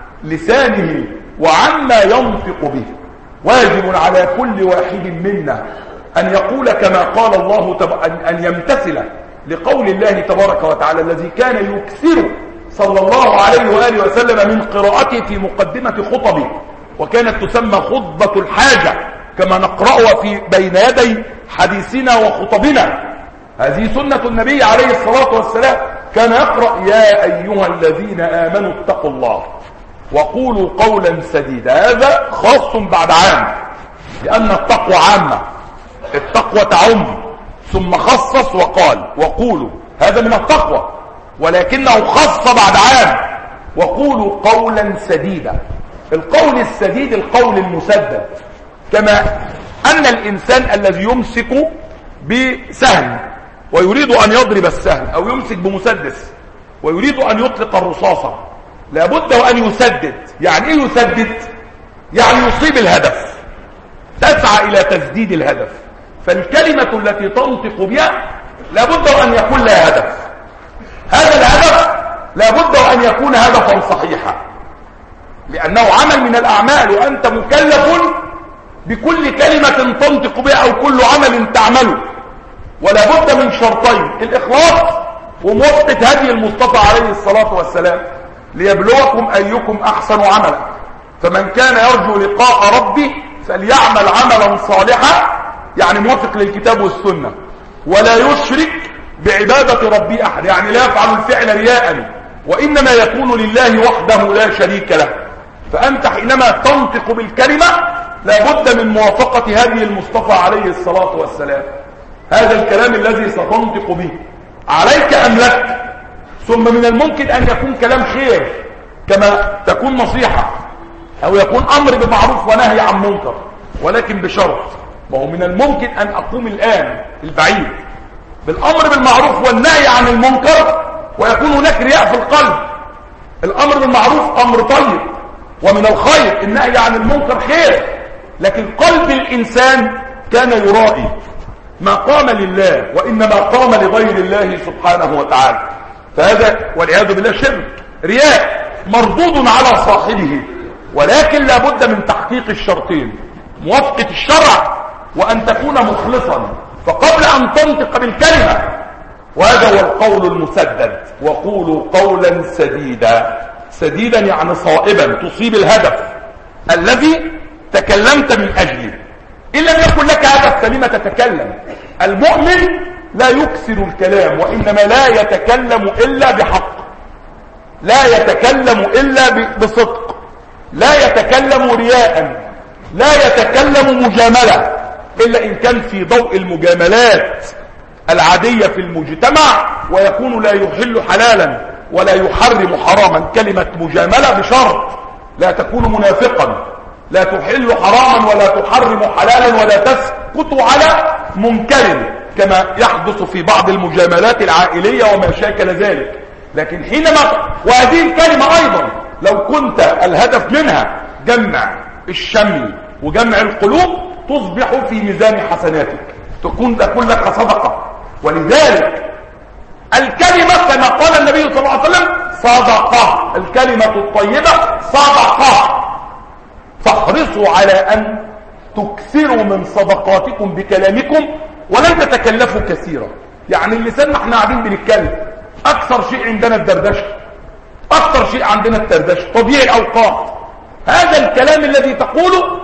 لسانه وعما ينطق به. واجب على كل واحد منا أن يقول كما قال الله أن يمتثل لقول الله تبارك وتعالى الذي كان يكثر صلى الله عليه وآله وسلم من قراءته في مقدمة خطبه، وكانت تسمى خطبة الحاجة كما نقرأها في بين يدي حديثنا وخطبنا. هذه سنة النبي عليه الصلاة والسلام، كان يقرأ: يا أيها الذين آمنوا اتقوا الله وقولوا قولا سديدا. هذا خاص بعد عام، لأن التقوى عامة، التقوى تعم، ثم خصص وقال وقولوا، هذا من التقوى، ولكنه خص بعد عام: وقولوا قولا سديدا. القول السديد القول المسدد، كما أن الإنسان الذي يمسك بسهم ويريد أن يضرب السهم، أو يمسك بمسدس ويريد أن يطلق الرصاصة، لابد أن يسدد. يعني إيه يسدد؟ يعني يصيب الهدف، تسعى إلى تسديد الهدف. فالكلمة التي تنطق بها لابد أن يكون لها هدف، هذا الهدف لابد أن يكون هدفا صحيحا، لأنه عمل من الأعمال، وأنت مكلف بكل كلمة تنطق بها أو كل عمل تعمله. ولا بد من شرطين: الإخلاص وموافقة هدي المصطفى عليه الصلاة والسلام، ليبلوكم أيكم أحسن عملا. فمن كان يرجو لقاء ربه فليعمل عملا صالحا، يعني موافق للكتاب والسنة، ولا يشرك بعبادة ربي أحد، يعني لا يفعل الفعل رياء، وإنما يكون لله وحده لا شريك له. فأنت حينما تنطق بالكلمة لابد من موافقة هدي المصطفى عليه الصلاة والسلام. هذا الكلام الذي ستنطق به عليك أم لك. ثم من الممكن أن يكون كلام خير، كما تكون نصيحة، أو يكون أمر بمعروف ونهي عن منكر، ولكن بشرط. وهو من الممكن أن أقوم الآن البعيد بالامر بالمعروف والنهي عن المنكر، ويكون هناك رياء في القلب. الامر بالمعروف امر طيب ومن الخير، النهي عن المنكر خير، لكن قلب الانسان كان يرائي، ما قام لله وانما قام لغير الله سبحانه وتعالى، فهذا والعياذ بالله شرك رياء مردود على صاحبه. ولكن لابد من تحقيق الشرطين: موافقة الشرع وأن تكون مخلصا. فقبل أن تنطق بالكلمة، وهذا هو القول المسدد، وقولوا قولا سديدا. سديدا يعني صائبا، تصيب الهدف الذي تكلمت من أجله. إن لم يكن لك هدف فلما تتكلم؟ المؤمن لا يكسر الكلام، وإنما لا يتكلم إلا بحق، لا يتكلم إلا بصدق، لا يتكلم رياء، لا يتكلم مجاملة، إلا إن كان في ضوء المجاملات العادية في المجتمع، ويكون لا يحل حلالا ولا يحرم حراما. كلمة مجاملة بشرط: لا تكون منافقا، لا تحل حراما ولا تحرم حلالا ولا تسكت على منكر، كما يحدث في بعض المجاملات العائلية وما شاكل ذلك. لكن حينما، وهذه الكلمة أيضا لو كنت الهدف منها جمع الشمل وجمع القلوب، تصبح في ميزان حسناتك، تكون لك صدقة. ولذلك الكلمة كما قال النبي صلى الله عليه وسلم صدقة، الكلمة الطيبة صدقة. فاحرصوا على أن تكثروا من صدقاتكم بكلامكم ولن تتكلفوا كثيرا. يعني اللسان ما احنا قاعدين بنتكلم، أكثر شيء عندنا الدردشة، أكثر شيء عندنا الدردشة، تضييع الأوقات. هذا الكلام الذي تقوله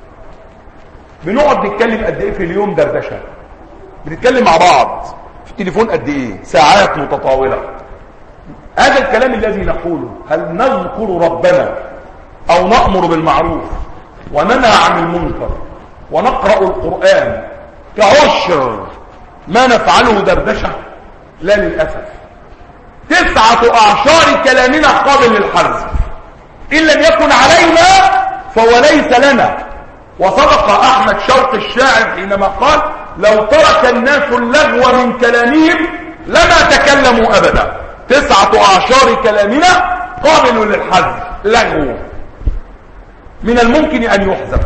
بنقعد نتكلم قد ايه في اليوم دردشة؟ بنتكلم مع بعض في التليفون قد ايه؟ ساعات متطاولة. هذا الكلام الذي نقوله، هل نذكر ربنا او نأمر بالمعروف وننهى عن المنكر ونقرأ القرآن كعشر ما نفعله دردشة؟ لا للأسف. 9 كلامنا قابل للحذف، إن لم يكن علينا فهو ليس لنا. وصدق أحمد شوقي الشاعر حينما قال: لو ترك الناس اللغو من كلامهم لما تكلموا أبدا. 19 كلامنا قابل للحذف، لغو من الممكن أن يحذف.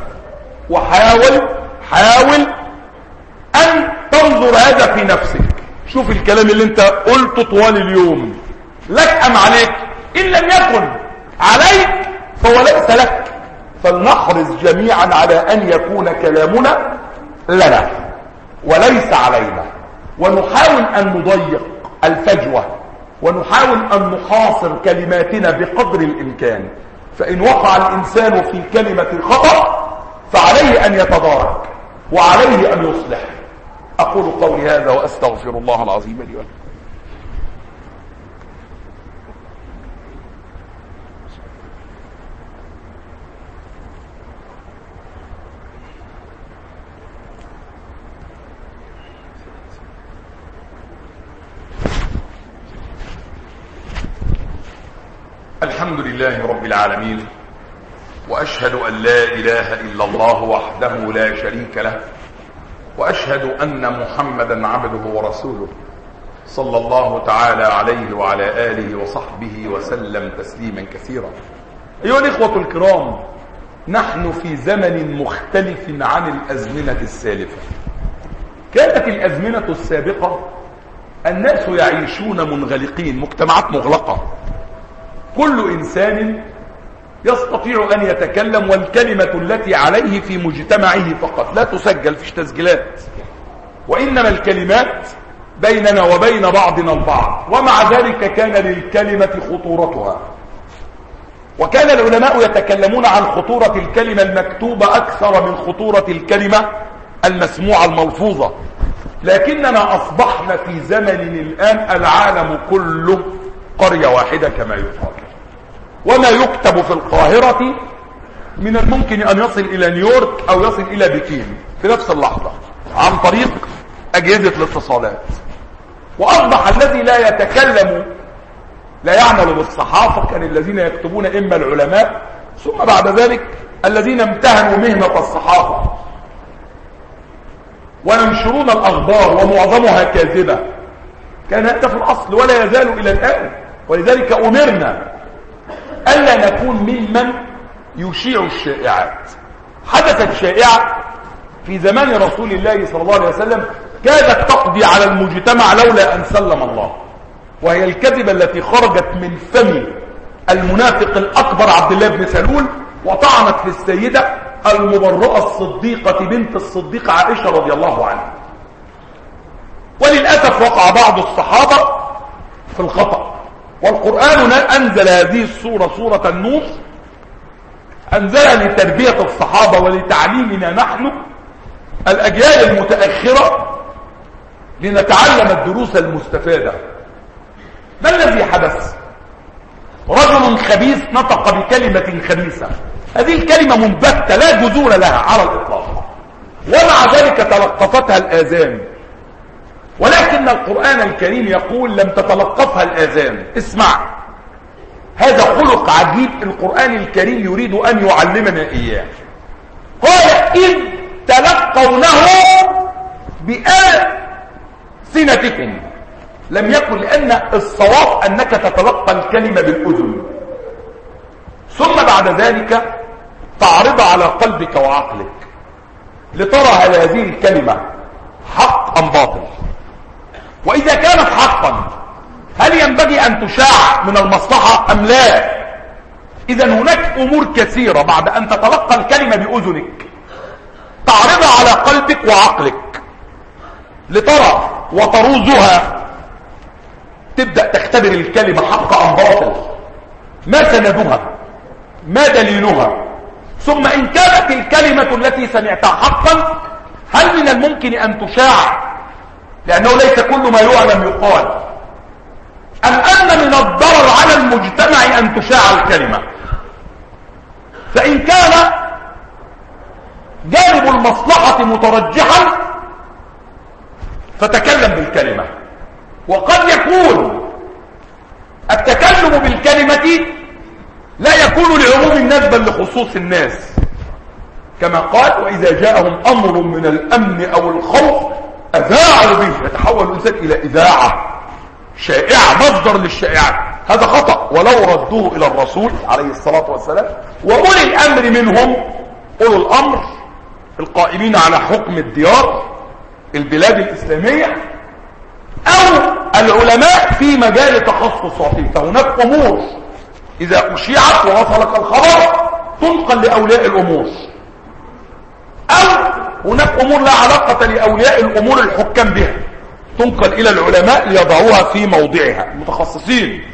حاول أن تنظر هذا في نفسك، شوف الكلام اللي انت قلته طوال اليوم لك أم عليك؟ إن لم يكن عليك فهو ليس لك. فلنحرص جميعا على أن يكون كلامنا لنا وليس علينا، ونحاول أن نضيق الفجوة، ونحاول أن نحاصر كلماتنا بقدر الإمكان. فإن وقع الإنسان في كلمة خطأ فعليه أن يتدارك وعليه أن يصلح. أقول قولي هذا وأستغفر الله العظيم لي ولكم. الحمد لله رب العالمين، وأشهد أن لا إله إلا الله وحده لا شريك له، وأشهد أن محمدا عبده ورسوله صلى الله تعالى عليه وعلى آله وصحبه وسلم تسليما كثيرا. أيها الإخوة الكرام، نحن في زمن مختلف عن الأزمنة السالفة. كانت الأزمنة السابقة الناس يعيشون منغلقين، مجتمعات مغلقة، كل إنسان يستطيع أن يتكلم، والكلمة التي عليه في مجتمعه فقط، لا تسجل، فيش تسجيلات، وإنما الكلمات بيننا وبين بعضنا البعض. ومع ذلك كان للكلمة خطورتها، وكان العلماء يتكلمون عن خطورة الكلمة المكتوبة أكثر من خطورة الكلمة المسموعة الملفوظة. لكننا أصبحنا في زمن الآن العالم كله قرية واحدة كما يقال، وما يكتب في القاهرة من الممكن أن يصل إلى نيويورك أو يصل إلى بكين في نفس اللحظة عن طريق أجهزة الاتصالات. وأصبح الذي لا يتكلم لا يعمل بالصحافة كان الذين يكتبون إما العلماء، ثم بعد ذلك الذين امتهنوا مهنة الصحافة. وينشرون الأخبار ومعظمها كاذبة. كان هذا في الأصل ولا يزال إلى الآن. ولذلك أمرنا ألا نكون ممن يشيع الشائعات. حدثت شائعة في زمان رسول الله صلى الله عليه وسلم كادت تقضي على المجتمع لولا أن سلم الله، وهي الكذبة التي خرجت من فم المنافق الأكبر عبد الله بن سلول وطعنت في السيدة المبرؤة الصديقة بنت الصديق عائشة رضي الله عنها. وللأسف وقع بعض الصحابة في الخطأ، والقرآن أنزل هذه السورة سورة النور، أنزلها لتربية الصحابة ولتعليمنا نحن الأجيال المتأخرة لنتعلم الدروس المستفادة. ما الذي حدث؟ رجل خبيث نطق بكلمة خبيثة، هذه الكلمة منبتة لا جذور لها على الإطلاق، ومع ذلك تلقفتها الآذان، ولكن القرآن الكريم يقول لم تتلقفها الآذان. اسمع، هذا خلق عجيب القرآن الكريم يريد أن يعلمنا إياه. قال إذ تلقونه بألسنتكم، لم يكن، لأن الصواب أنك تتلقى الكلمة بالأذن ثم بعد ذلك تعرض على قلبك وعقلك لترى هل هذه الكلمة حق أم باطل. وإذا كانت حقا هل ينبغي أن تشاع من المصلحة أم لا؟ إذن هناك أمور كثيرة بعد أن تتلقى الكلمة بأذنك تعرضها على قلبك وعقلك لترى وتروزها، تبدأ تختبر الكلمة حق أم باطل، ما سندها، ما دليلها، ثم إن كانت الكلمة التي سمعتها حقا هل من الممكن أن تشاع، لأنه ليس كل ما يعلم يقال، أم أن من الضرر على المجتمع أن تشاع الكلمة. فإن كان جانب المصلحة مترجحا فتكلم بالكلمة، وقد يكون التكلم بالكلمة لا يكون لعموم الناس بل لخصوص الناس، كما قال وإذا جاءهم أمر من الأمن أو الخوف أذاعوا به، يتحول الإنسان إلى إذاعة شائعة مصدر للشائعات. هذا خطأ، ولو ردوه إلى الرسول عليه الصلاة والسلام وأولي الأمر منهم، أولو الأمر القائمين على حكم الديار البلاد الإسلامية أو العلماء في مجال تخصصاتهم، فهناك أمور إذا أشيعت ووصلك الخبر تنقل لأولياء الأمور، أو هناك أمور لا علاقة لأولياء الأمور الحكام بها تنقل إلى العلماء ليضعوها في موضعها المتخصصين.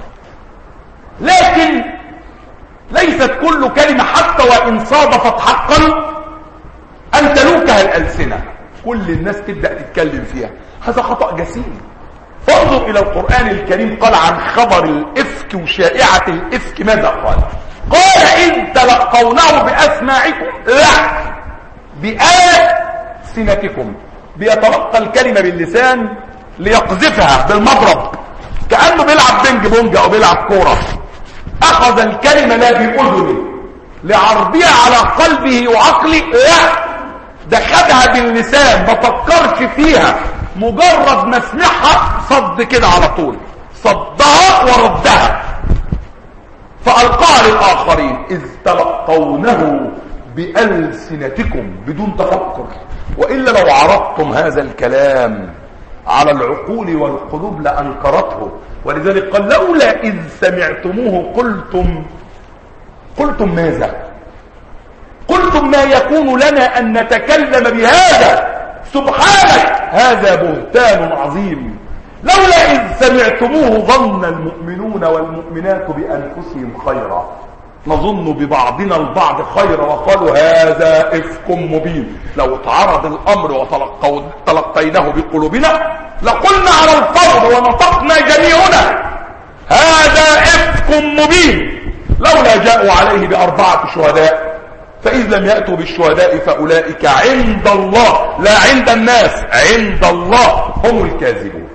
لكن ليست كل كلمة حتى وإن صادفت حقا أن تلوكها الألسنة كل الناس تبدأ تتكلم فيها، هذا خطأ جسيم. فانظر إلى القرآن الكريم، قال عن خبر الإفك وشائعة الإفك ماذا قال؟ قال إذ تلقونه بأسماعكم، لا بألسنتكم، بيتلقى الكلمة باللسان ليقذفها بالمضرب كأنه بيلعب بينج بونج أو بيلعب كورة، أخذ الكلمة لا بأذنه لعرضها على قلبه وعقله، لا ده خدها باللسان ما فكرش فيها، مجرد ما سمعها صد كده على طول، صدها وردها فألقاها للآخرين. إذ تلقونه بألسنتكم بدون تفكر، وإلا لو عرضتم هذا الكلام على العقول والقلوب لأنكرته. ولذلك قال لولا إذ سمعتموه قلتم ماذا؟ قلتم ما يكون لنا أن نتكلم بهذا، سبحانك هذا بهتان عظيم. لولا إذ سمعتموه ظن المؤمنون والمؤمنات بأنفسهم خيرا، نظن ببعضنا البعض خيرا، وقالوا هذا إفك مبين. لو تعرض الأمر وتلقيناه بقلوبنا لقلنا على الفور ونطقنا جميعنا هذا إفك مبين، لولا جاءوا عليه ب4 شهداء، فإذ لم يأتوا بالشهداء فأولئك عند الله، لا عند الناس، عند الله هم الكاذبون.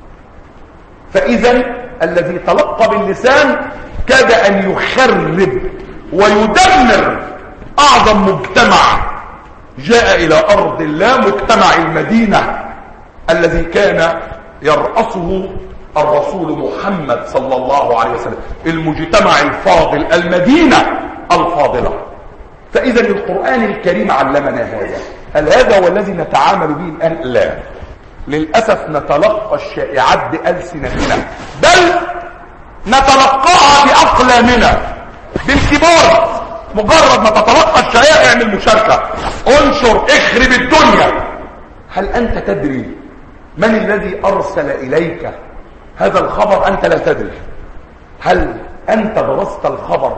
فإذا الذي تلقى باللسان كاد أن يخرب ويدمر أعظم مجتمع جاء إلى أرض الله، مجتمع المدينة الذي كان يرأسه الرسول محمد صلى الله عليه وسلم، المجتمع الفاضل، المدينة الفاضلة. فإذا القرآن الكريم علمنا هذا. هل هذا هو الذي نتعامل به الآن؟ لا، للأسف نتلقى الشائعات بألسنتنا، بل نتلقاها بأقلامنا بالكبار. مجرد ما تتلقى الشائع اعمل مشاركة، انشر، اخرب الدنيا. هل أنت تدري من الذي أرسل إليك هذا الخبر؟ أنت لا تدري. هل أنت درست الخبر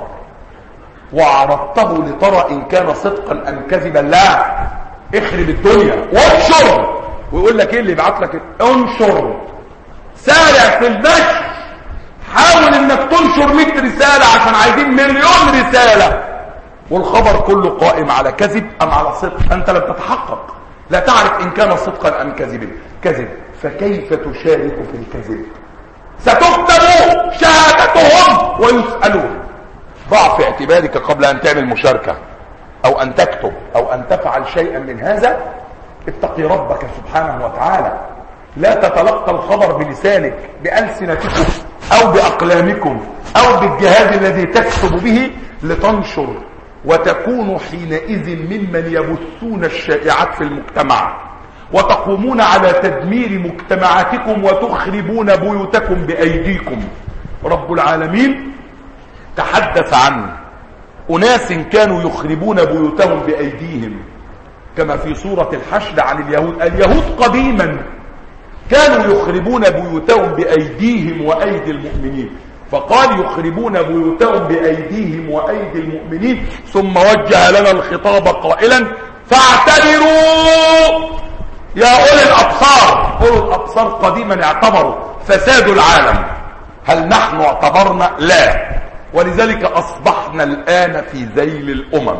وعرضته لترى إن كان صدقا أم كذبا؟ لا، اخرب الدنيا وانشر. ويقول لك ايه اللي يبعت لك؟ انشر، سارع في النشر، حاول انك تنشر 100 رسالة عشان عايزين 1,000,000 رسالة، والخبر كله قائم على كذب ام على صدق. انت لم تتحقق، لا تعرف ان كان صدقا ام كذب. فكيف تشارك في الكذب؟ ستكتب شهادتهم ويسألون. ضع في اعتبارك قبل ان تعمل مشاركة او ان تكتب او ان تفعل شيئا من هذا، اتقي ربك سبحانه وتعالى. لا تتلقى الخبر بلسانك بألسنتكم او باقلامكم او بالجهاز الذي تكتب به لتنشر، وتكونوا حينئذ ممن يبثون الشائعات في المجتمع، وتقومون على تدمير مجتمعاتكم وتخربون بيوتكم بأيديكم. رب العالمين تحدث عن أناس كانوا يخربون بيوتهم بأيديهم، كما في سورة الحشر عن اليهود قديما كانوا يخربون بيوتهم بأيديهم وأيدي المؤمنين، فقال يخربون بيوتهم بأيديهم وأيدي المؤمنين، ثم وجه لنا الخطاب قائلا فاعتبروا يا أولي الأبصار. أولي الأبصار قديما اعتبروا فساد العالم. هل نحن اعتبرنا؟ لا، ولذلك أصبحنا الآن في ذيل الأمم.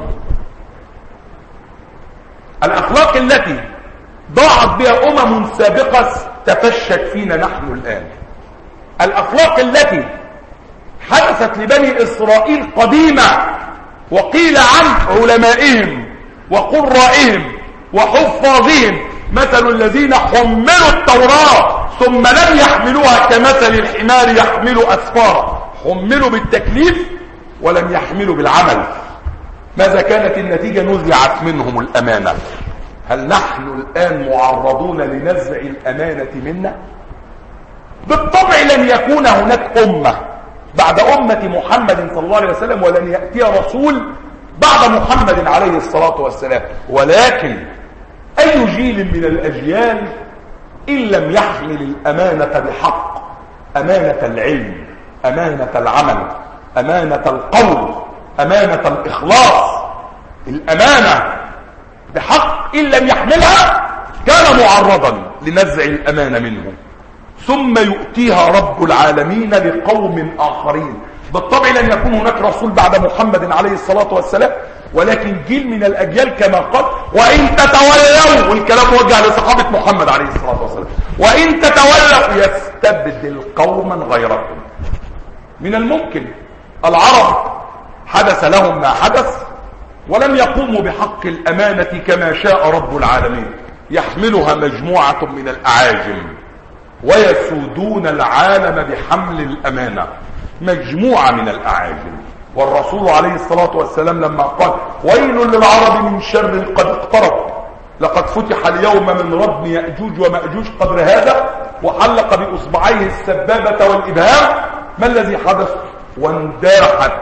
الأخلاق التي ضاعت بها أمم سابقة تفشت فينا نحن الآن. الأخلاق التي حدثت لبني إسرائيل قديمة وقيل عن علمائهم وقرائهم وحفاظهم مثل الذين حملوا التوراة ثم لم يحملوها كمثل الحمار يحمل أسفارا. حملوا بالتكليف ولم يحملوا بالعمل. ماذا كانت النتيجة؟ نزعت منهم الأمانة. هل نحن الآن معرضون لنزع الأمانة منا؟ بالطبع لن يكون هناك أمة بعد أمة محمد صلى الله عليه وسلم، ولن يأتي رسول بعد محمد عليه الصلاة والسلام، ولكن أي جيل من الأجيال إن لم يحمل الأمانة بحق، أمانة العلم، أمانة العمل، أمانة القول، أمانة الإخلاص، الأمانة بحق، إن لم يحملها كان معرضا لنزع الأمانة منه، ثم يؤتيها رب العالمين لقوم آخرين. بالطبع لن يكون هناك رسول بعد محمد عليه الصلاة والسلام، ولكن جيل من الأجيال كما قال وإن تتولوا، والكلام موجه لصحابة محمد عليه الصلاة والسلام، وإن تتولوا يستبدل قوما غيركم. من الممكن العرب حدث لهم ما حدث ولم يقوموا بحق الأمانة كما شاء رب العالمين، يحملها مجموعة من الأعاجم ويسودون العالم بحمل الأمانة، مجموعة من الأعاجم. والرسول عليه الصلاة والسلام لما قال ويل للعرب من شر قد اقترب، لقد فتح اليوم من ردم يأجوج ومأجوج قدر هذا، وحلق بأصبعيه السبابة والإبهام. ما الذي حدث؟ وانداحت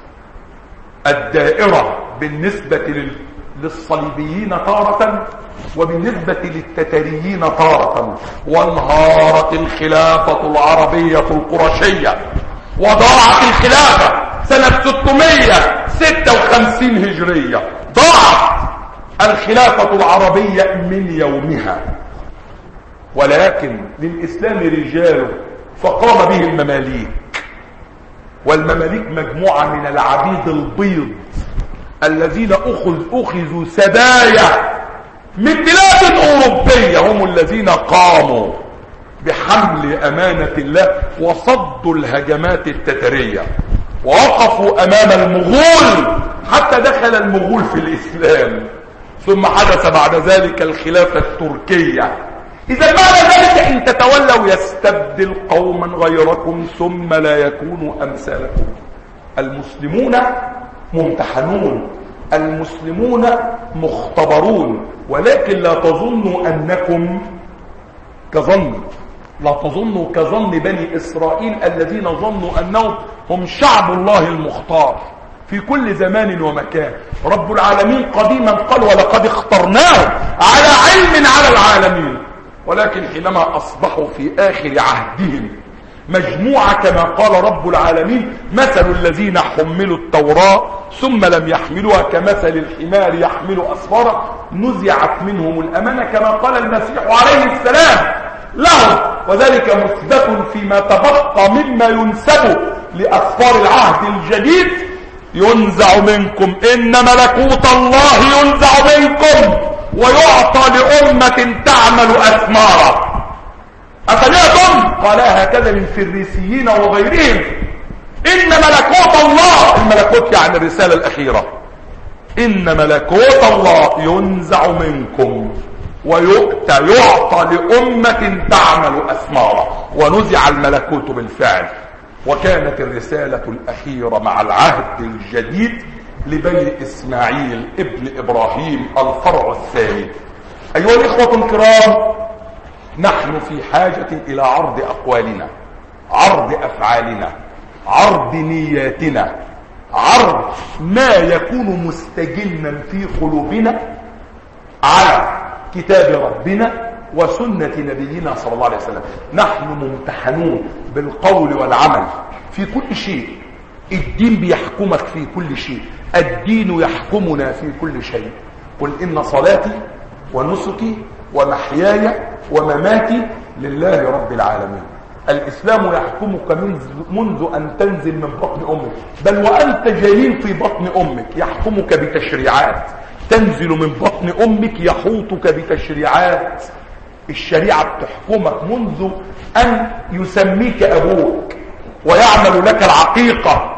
الدائرة بالنسبة للصليبيين تارة وبالنسبة للتتريين تارة، وانهارت الخلافة العربية القرشية، وضاعت الخلافة سنة 656 هجرية، ضاعت الخلافة العربية من يومها. ولكن للإسلام رجال فقام به المماليك، والمماليك مجموعة من العبيد البيض الذين أخذوا سبايا من بلاد أوروبية، هم الذين قاموا بحمل أمانة الله وصدوا الهجمات التترية، ووقفوا أمام المغول حتى دخل المغول في الإسلام، ثم حدث بعد ذلك الخلافة التركية. إذا معنى ذلك إن تتولوا يستبدل قوما غيركم ثم لا يكونوا أمثالكم. المسلمون ممتحنون، المسلمون مختبرون، ولكن لا تظنوا أنكم لا تظنوا كظن بني إسرائيل الذين ظنوا أنهم هم شعب الله المختار في كل زمان ومكان. رب العالمين قديما قال ولقد اخترناهم على علم على العالمين، ولكن حينما أصبحوا في آخر عهدهم مجموعة كما قال رب العالمين مثل الذين حملوا التوراة ثم لم يحملوها كمثل الحمار يحمل أسفارا نزعت منهم الأمانة كما قال المسيح عليه السلام لهم، وذلك مثبت فيما تبقى مما ينسب لأسفار العهد الجديد. ينزع منكم إن ملكوت الله ينزع منكم ويعطى لأمة تعمل أثمارا. أسمعتم؟ قال هكذا من فريسيين وغيرهم. إن ملكوت الله، الملكوت يعني الرسالة الأخيرة، إن ملكوت الله ينزع منكم ويعطى لأمة تعمل أثمارا. ونزع الملكوت بالفعل، وكانت الرسالة الأخيرة مع العهد الجديد لبني إسماعيل ابن إبراهيم الفرع الثاني. أيها الإخوة الكرام، نحن في حاجة إلى عرض أقوالنا، عرض أفعالنا، عرض نياتنا، عرض ما يكون مستجنا في قلوبنا على كتاب ربنا وسنة نبينا صلى الله عليه وسلم. نحن ممتحنون بالقول والعمل في كل شيء. الدين بيحكمك في كل شيء، الدين يحكمنا في كل شيء. قل إن صلاتي ونسكي ومحياي ومماتي لله رب العالمين. الإسلام يحكمك منذ أن تنزل من بطن أمك، بل وأنت جنين في بطن أمك يحكمك بتشريعات. تنزل من بطن أمك يحوطك بتشريعات. الشريعة بتحكمك منذ أن يسميك أبوك ويعمل لك العقيقة،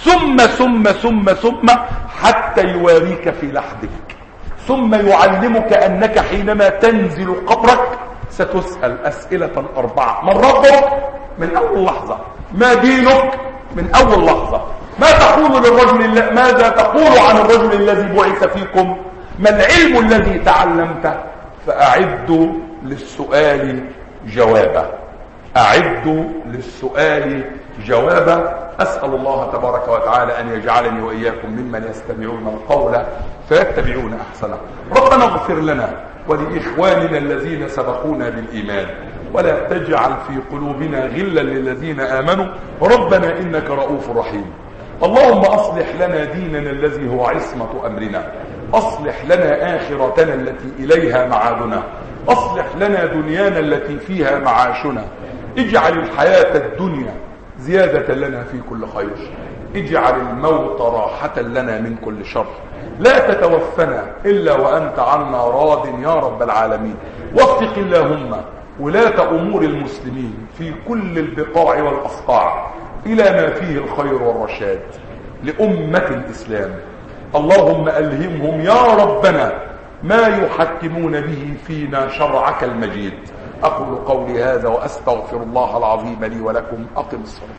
ثم حتى يواريك في لحدك، ثم يعلمك أنك حينما تنزل قبرك ستسأل أسئلة 4. من ربك؟ من أول لحظة. ما دينك؟ من أول لحظة. ما تقول للرجل؟ ماذا تقول عن الرجل الذي بعث فيكم؟ ما العلم الذي تعلمته؟ فأعدوا للسؤال جوابا، أعدوا للسؤال جوابا. أسأل الله تبارك وتعالى أن يجعلني وإياكم ممن يستمعون القول فيتبعون أحسنه. ربنا اغفر لنا ولإخواننا الذين سبقونا بالإيمان، ولا تجعل في قلوبنا غلا للذين آمنوا ربنا إنك رؤوف رحيم. اللهم أصلح لنا ديننا الذي هو عصمة أمرنا، أصلح لنا آخرتنا التي إليها معادنا، أصلح لنا دنيانا التي فيها معاشنا. اجعل الحياة الدنيا زيادة لنا في كل خير، اجعل الموت راحة لنا من كل شر. لا تتوفنا إلا وأنت عنا راض يا رب العالمين. وفق اللهم ولاة أمور المسلمين في كل البقاع والأصقاع إلى ما فيه الخير والرشاد لأمة الإسلام. اللهم ألهمهم يا ربنا ما يحكمون به فينا شرعك المجيد. أقول قولي هذا وأستغفر الله العظيم لي ولكم. أقم الصلاة.